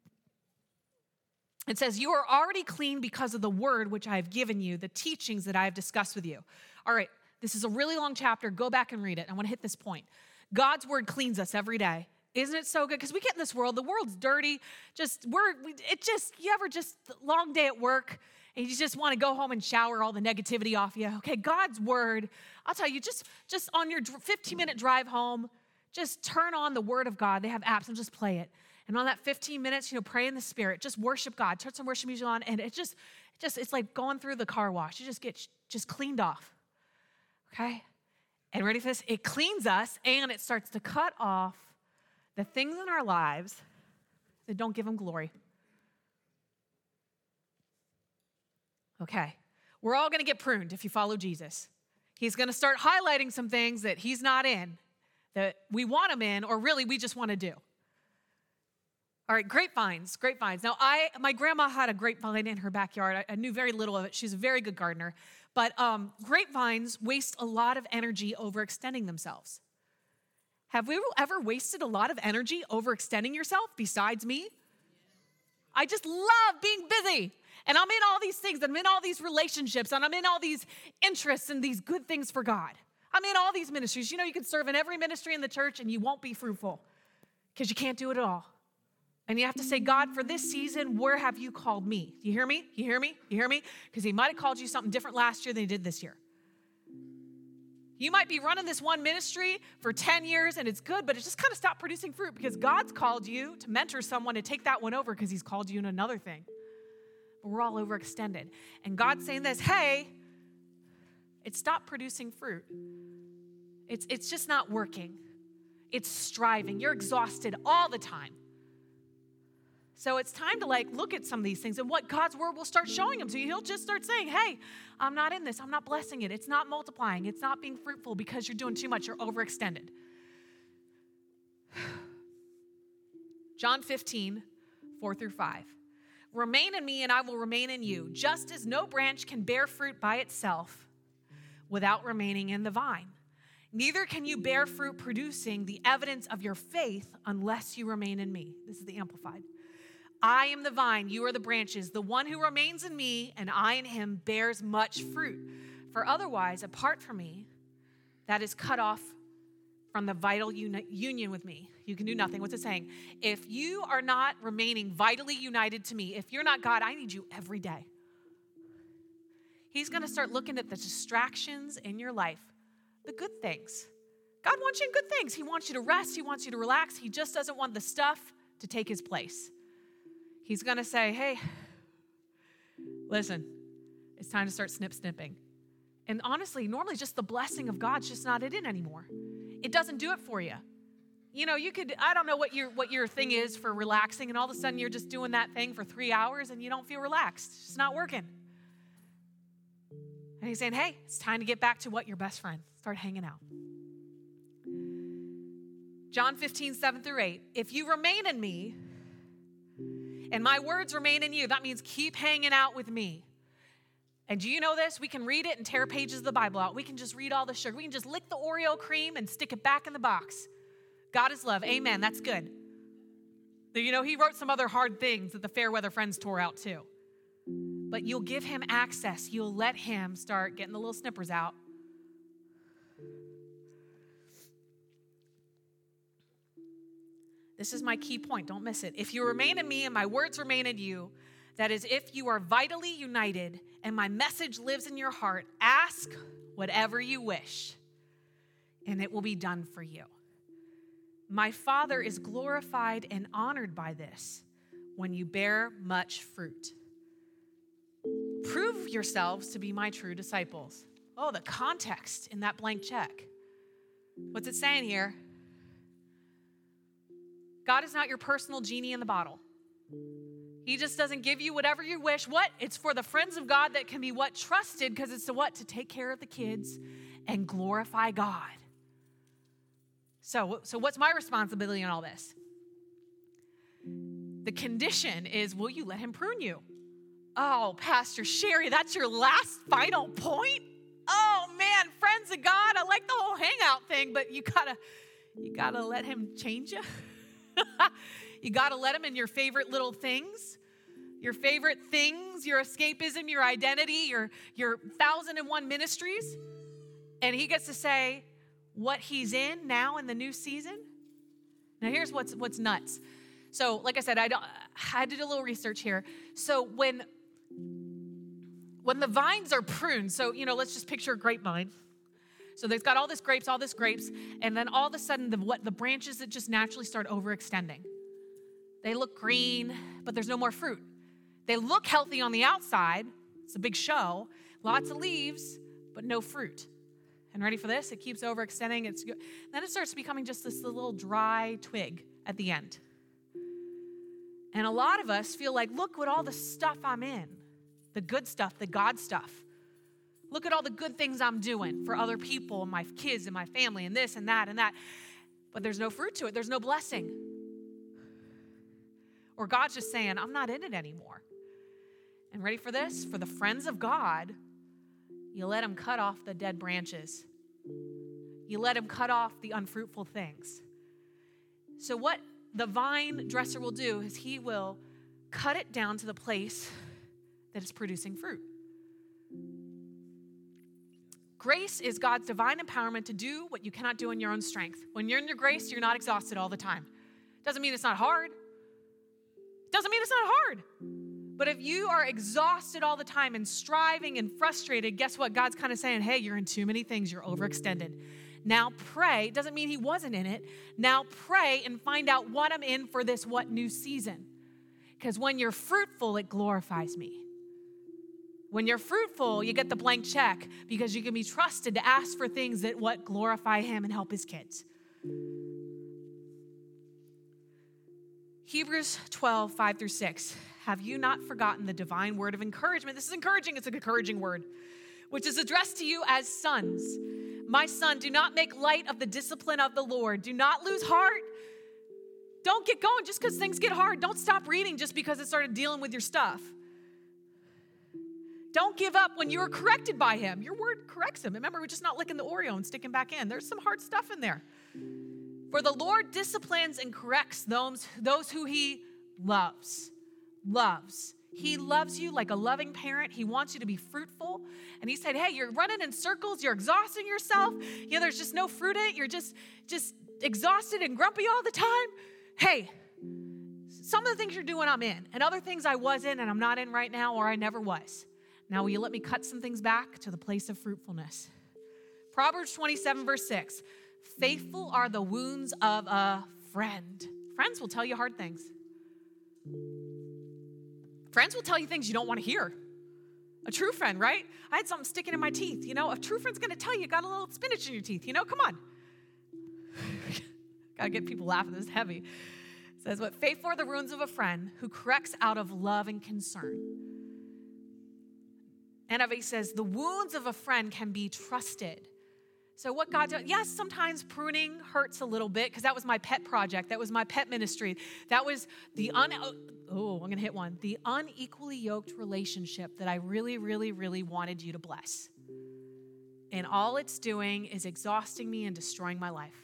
It says, you are already clean because of the word which I have given you, the teachings that I have discussed with you. All right, this is a really long chapter. Go back and read it. I want to hit this point. God's word cleans us every day. Isn't it so good? Because we get in this world, the world's dirty. You ever just long day at work and you just want to go home and shower all the negativity off you? Okay, God's word, I'll tell you, just on your 15-minute drive home, just turn on the word of God. They have apps and just play it. And on that 15 minutes, pray in the Spirit, just worship God. Turn some worship music on, and it's like going through the car wash. You just get cleaned off, okay? And ready for this? It cleans us, and it starts to cut off the things in our lives that don't give him glory. Okay, we're all going to get pruned if you follow Jesus. He's going to start highlighting some things that he's not in, that we want him in, or really we just want to do. All right, grapevines. Now, my grandma had a grapevine in her backyard. I knew very little of it. She's a very good gardener. But grapevines waste a lot of energy overextending themselves. Have we ever wasted a lot of energy overextending yourself besides me? I just love being busy. And I'm in all these things. I'm in all these relationships. And I'm in all these interests and these good things for God. I'm in all these ministries. You can serve in every ministry in the church and you won't be fruitful because you can't do it all. And you have to say, God, for this season, where have you called me? Do you hear me? You hear me? You hear me? Because he might have called you something different last year than he did this year. You might be running this one ministry for 10 years and it's good, but it just kind of stopped producing fruit because God's called you to mentor someone to take that one over because he's called you in another thing. But we're all overextended. And God's saying this, hey, it stopped producing fruit. It's just not working. It's striving. You're exhausted all the time. So it's time to look at some of these things and what God's word will start showing him to you. He'll just start saying, hey, I'm not in this. I'm not blessing it. It's not multiplying. It's not being fruitful because you're doing too much. You're overextended. John 15, 4-5. Remain in me and I will remain in you, just as no branch can bear fruit by itself without remaining in the vine. Neither can you bear fruit producing the evidence of your faith unless you remain in me. This is the Amplified. I am the vine, you are the branches. The one who remains in me and I in him bears much fruit. For otherwise, apart from me, that is cut off from the vital union with me, you can do nothing. What's it saying? If you are not remaining vitally united to me, if you're not God, I need you every day. He's going to start looking at the distractions in your life, the good things. God wants you in good things. He wants you to rest. He wants you to relax. He just doesn't want the stuff to take his place. He's going to say, hey, listen, it's time to start snipping. And honestly, normally just the blessing of God's just not in anymore. It doesn't do it for you. You could, I don't know what your thing is for relaxing, and all of a sudden you're just doing that thing for 3 hours and you don't feel relaxed. It's just not working. And he's saying, hey, it's time to get back to what your best friend. Start hanging out. John 15, 7-8. If you remain in me and my words remain in you, that means keep hanging out with me. And do you know this? We can read it and tear pages of the Bible out. We can just read all the sugar. We can just lick the Oreo cream and stick it back in the box. God is love. Amen. That's good. He wrote some other hard things that the Fairweather Friends tore out too. but you'll give him access. You'll let him start getting the little snippers out. This is my key point. Don't miss it. If you remain in me and my words remain in you, that is, if you are vitally united and my message lives in your heart, ask whatever you wish, and it will be done for you. My Father is glorified and honored by this when you bear much fruit. Prove yourselves to be my true disciples. Oh, the context in that blank check. What's it saying here? God is not your personal genie in the bottle. He just doesn't give you whatever you wish. What? It's for the friends of God that can be what? Trusted, because it's to what? To take care of the kids and glorify God. So what's my responsibility in all this? The condition is, will you let him prune you? Oh, Pastor Sherry, that's your last final point? Oh man, friends of God, I like the whole hangout thing, but you gotta let him change you. You gotta let him in your favorite little things, your escapism, your identity, your 1,001 ministries. And he gets to say what he's in now in the new season. Now here's what's nuts. So like I said, I did a little research here. So when the vines are pruned, so let's just picture a grapevine. So they've got all this grapes, and then all of a sudden the branches that just naturally start overextending. They look green, but there's no more fruit. They look healthy on the outside. It's a big show. Lots of leaves, but no fruit. And ready for this? It keeps overextending. Then it starts becoming just this little dry twig at the end. And a lot of us feel like, look at all the stuff I'm in. The good stuff, the God stuff. Look at all the good things I'm doing for other people and my kids and my family and this and that and that. But there's no fruit to it. There's no blessing. Or God's just saying, I'm not in it anymore. And ready for this? For the friends of God, you let him cut off the dead branches. You let him cut off the unfruitful things. So what the vine dresser will do is he will cut it down to the place that is producing fruit. Grace is God's divine empowerment to do what you cannot do in your own strength. When you're in your grace, you're not exhausted all the time. Doesn't mean it's not hard. Doesn't mean it's not hard. But if you are exhausted all the time and striving and frustrated, guess what? God's kind of saying, hey, you're in too many things. You're overextended. Now pray. Doesn't mean he wasn't in it. Now pray and find out what I'm in for this new season. Because when you're fruitful, it glorifies me. When you're fruitful, you get the blank check because you can be trusted to ask for things that glorify him and help his kids. Hebrews 12, 5-6. Have you not forgotten the divine word of encouragement? This is encouraging. It's an encouraging word, which is addressed to you as sons. My son, do not make light of the discipline of the Lord. Do not lose heart. Don't get going just because things get hard. Don't stop reading just because it started dealing with your stuff. Don't give up when you're corrected by him. Your word corrects him. Remember, we're just not licking the Oreo and sticking back in. There's some hard stuff in there. For the Lord disciplines and corrects those who he loves. He loves you like a loving parent. He wants you to be fruitful. And he said, hey, you're running in circles. You're exhausting yourself. There's just no fruit in it. You're just exhausted and grumpy all the time. Hey, some of the things you're doing, I'm in. And other things I was in and I'm not in right now, or I never was. Now, will you let me cut some things back to the place of fruitfulness? Proverbs 27, verse 6. Faithful are the wounds of a friend. Friends will tell you hard things. Friends will tell you things you don't want to hear. A true friend, right? I had something sticking in my teeth. A true friend's going to tell you got a little spinach in your teeth. Come on. Got to get people laughing. This is heavy. It says, what faithful are the wounds of a friend who corrects out of love and concern. NIV says, the wounds of a friend can be trusted. So what God does, yes, sometimes pruning hurts a little bit because that was my pet project. That was my pet ministry. That was the unequally yoked relationship that I really, really, really wanted you to bless. And all it's doing is exhausting me and destroying my life.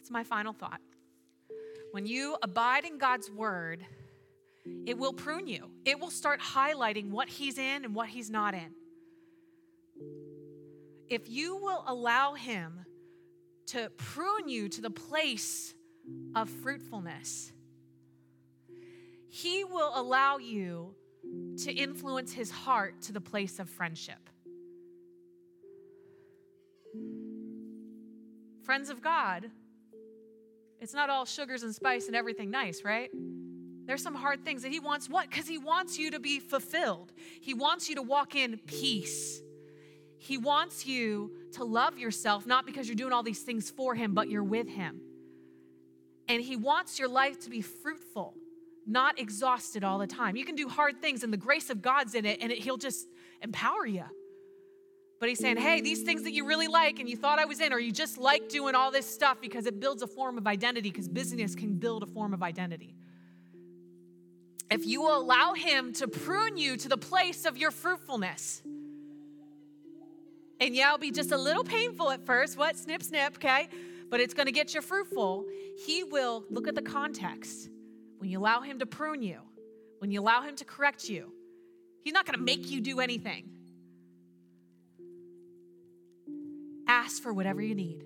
It's my final thought. When you abide in God's word, it will prune you. It will start highlighting what he's in and what he's not in. If you will allow him to prune you to the place of fruitfulness, he will allow you to influence his heart to the place of friendship. Friends of God, it's not all sugars and spice and everything nice, right? There's some hard things that he wants. What? Because he wants you to be fulfilled. He wants you to walk in peace. He wants you to love yourself, not because you're doing all these things for him, but you're with him. And he wants your life to be fruitful, not exhausted all the time. You can do hard things and the grace of God's in it, and he'll just empower you. But he's saying, hey, these things that you really like and you thought I was in, or you just like doing all this stuff because it builds a form of identity, because busyness can build a form of identity. If you will allow him to prune you to the place of your fruitfulness, and yeah, it'll be just a little painful at first, what? Snip, snip, okay? But it's going to get you fruitful. He will, look at the context. When you allow him to prune you, when you allow him to correct you, he's not going to make you do anything. Ask for whatever you need.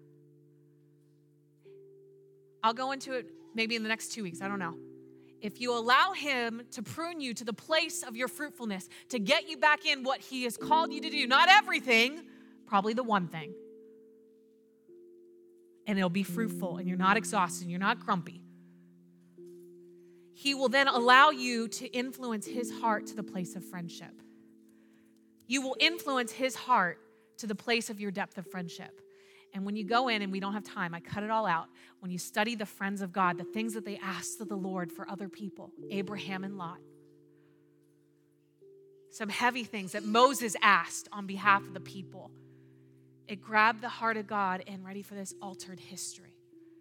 I'll go into it maybe in the next 2 weeks. I don't know. If you allow him to prune you to the place of your fruitfulness, to get you back in what he has called you to do, not everything, probably the one thing. And it'll be fruitful, and you're not exhausted, and you're not grumpy. He will then allow you to influence his heart to the place of friendship. You will influence his heart to the place of your depth of friendship. And when you go in, and we don't have time, I cut it all out. When you study the friends of God, the things that they asked of the Lord for other people, Abraham and Lot. Some heavy things that Moses asked on behalf of the people. It grabbed the heart of God, and ready for this, altered history.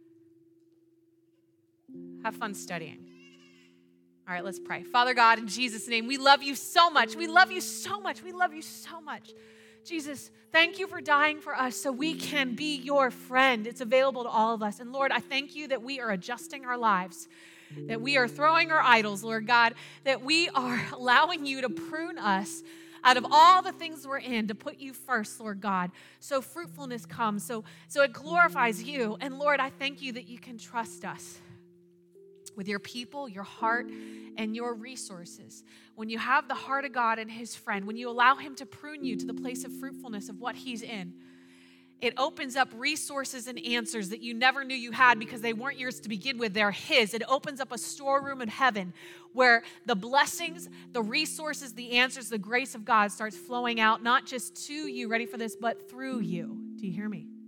Have fun studying. All right, let's pray. Father God, in Jesus' name, we love you so much. We love you so much. We love you so much. Jesus, thank you for dying for us so we can be your friend. It's available to all of us. And Lord, I thank you that we are adjusting our lives, that we are throwing our idols, Lord God, that we are allowing you to prune us out of all the things we're in, to put you first, Lord God. So fruitfulness comes, so it glorifies you. And Lord, I thank you that you can trust us with your people, your heart, and your resources. When you have the heart of God and his friend, when you allow him to prune you to the place of fruitfulness of what he's in, it opens up resources and answers that you never knew you had because they weren't yours to begin with. They're his. It opens up a storeroom in heaven where the blessings, the resources, the answers, the grace of God starts flowing out, not just to you, ready for this, but through you. Do you hear me?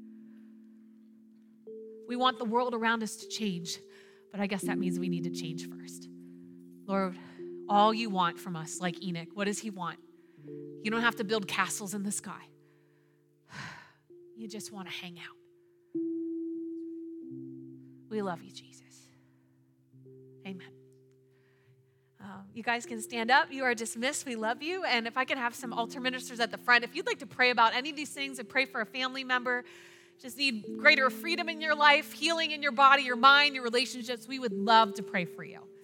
We want the world around us to change, but I guess that means we need to change first. Lord, all you want from us, like Enoch, what does he want? You don't have to build castles in the sky. You just want to hang out. We love you, Jesus. Amen. You guys can stand up. You are dismissed. We love you. And if I can have some altar ministers at the front, if you'd like to pray about any of these things and pray for a family member, just need greater freedom in your life, healing in your body, your mind, your relationships, we would love to pray for you.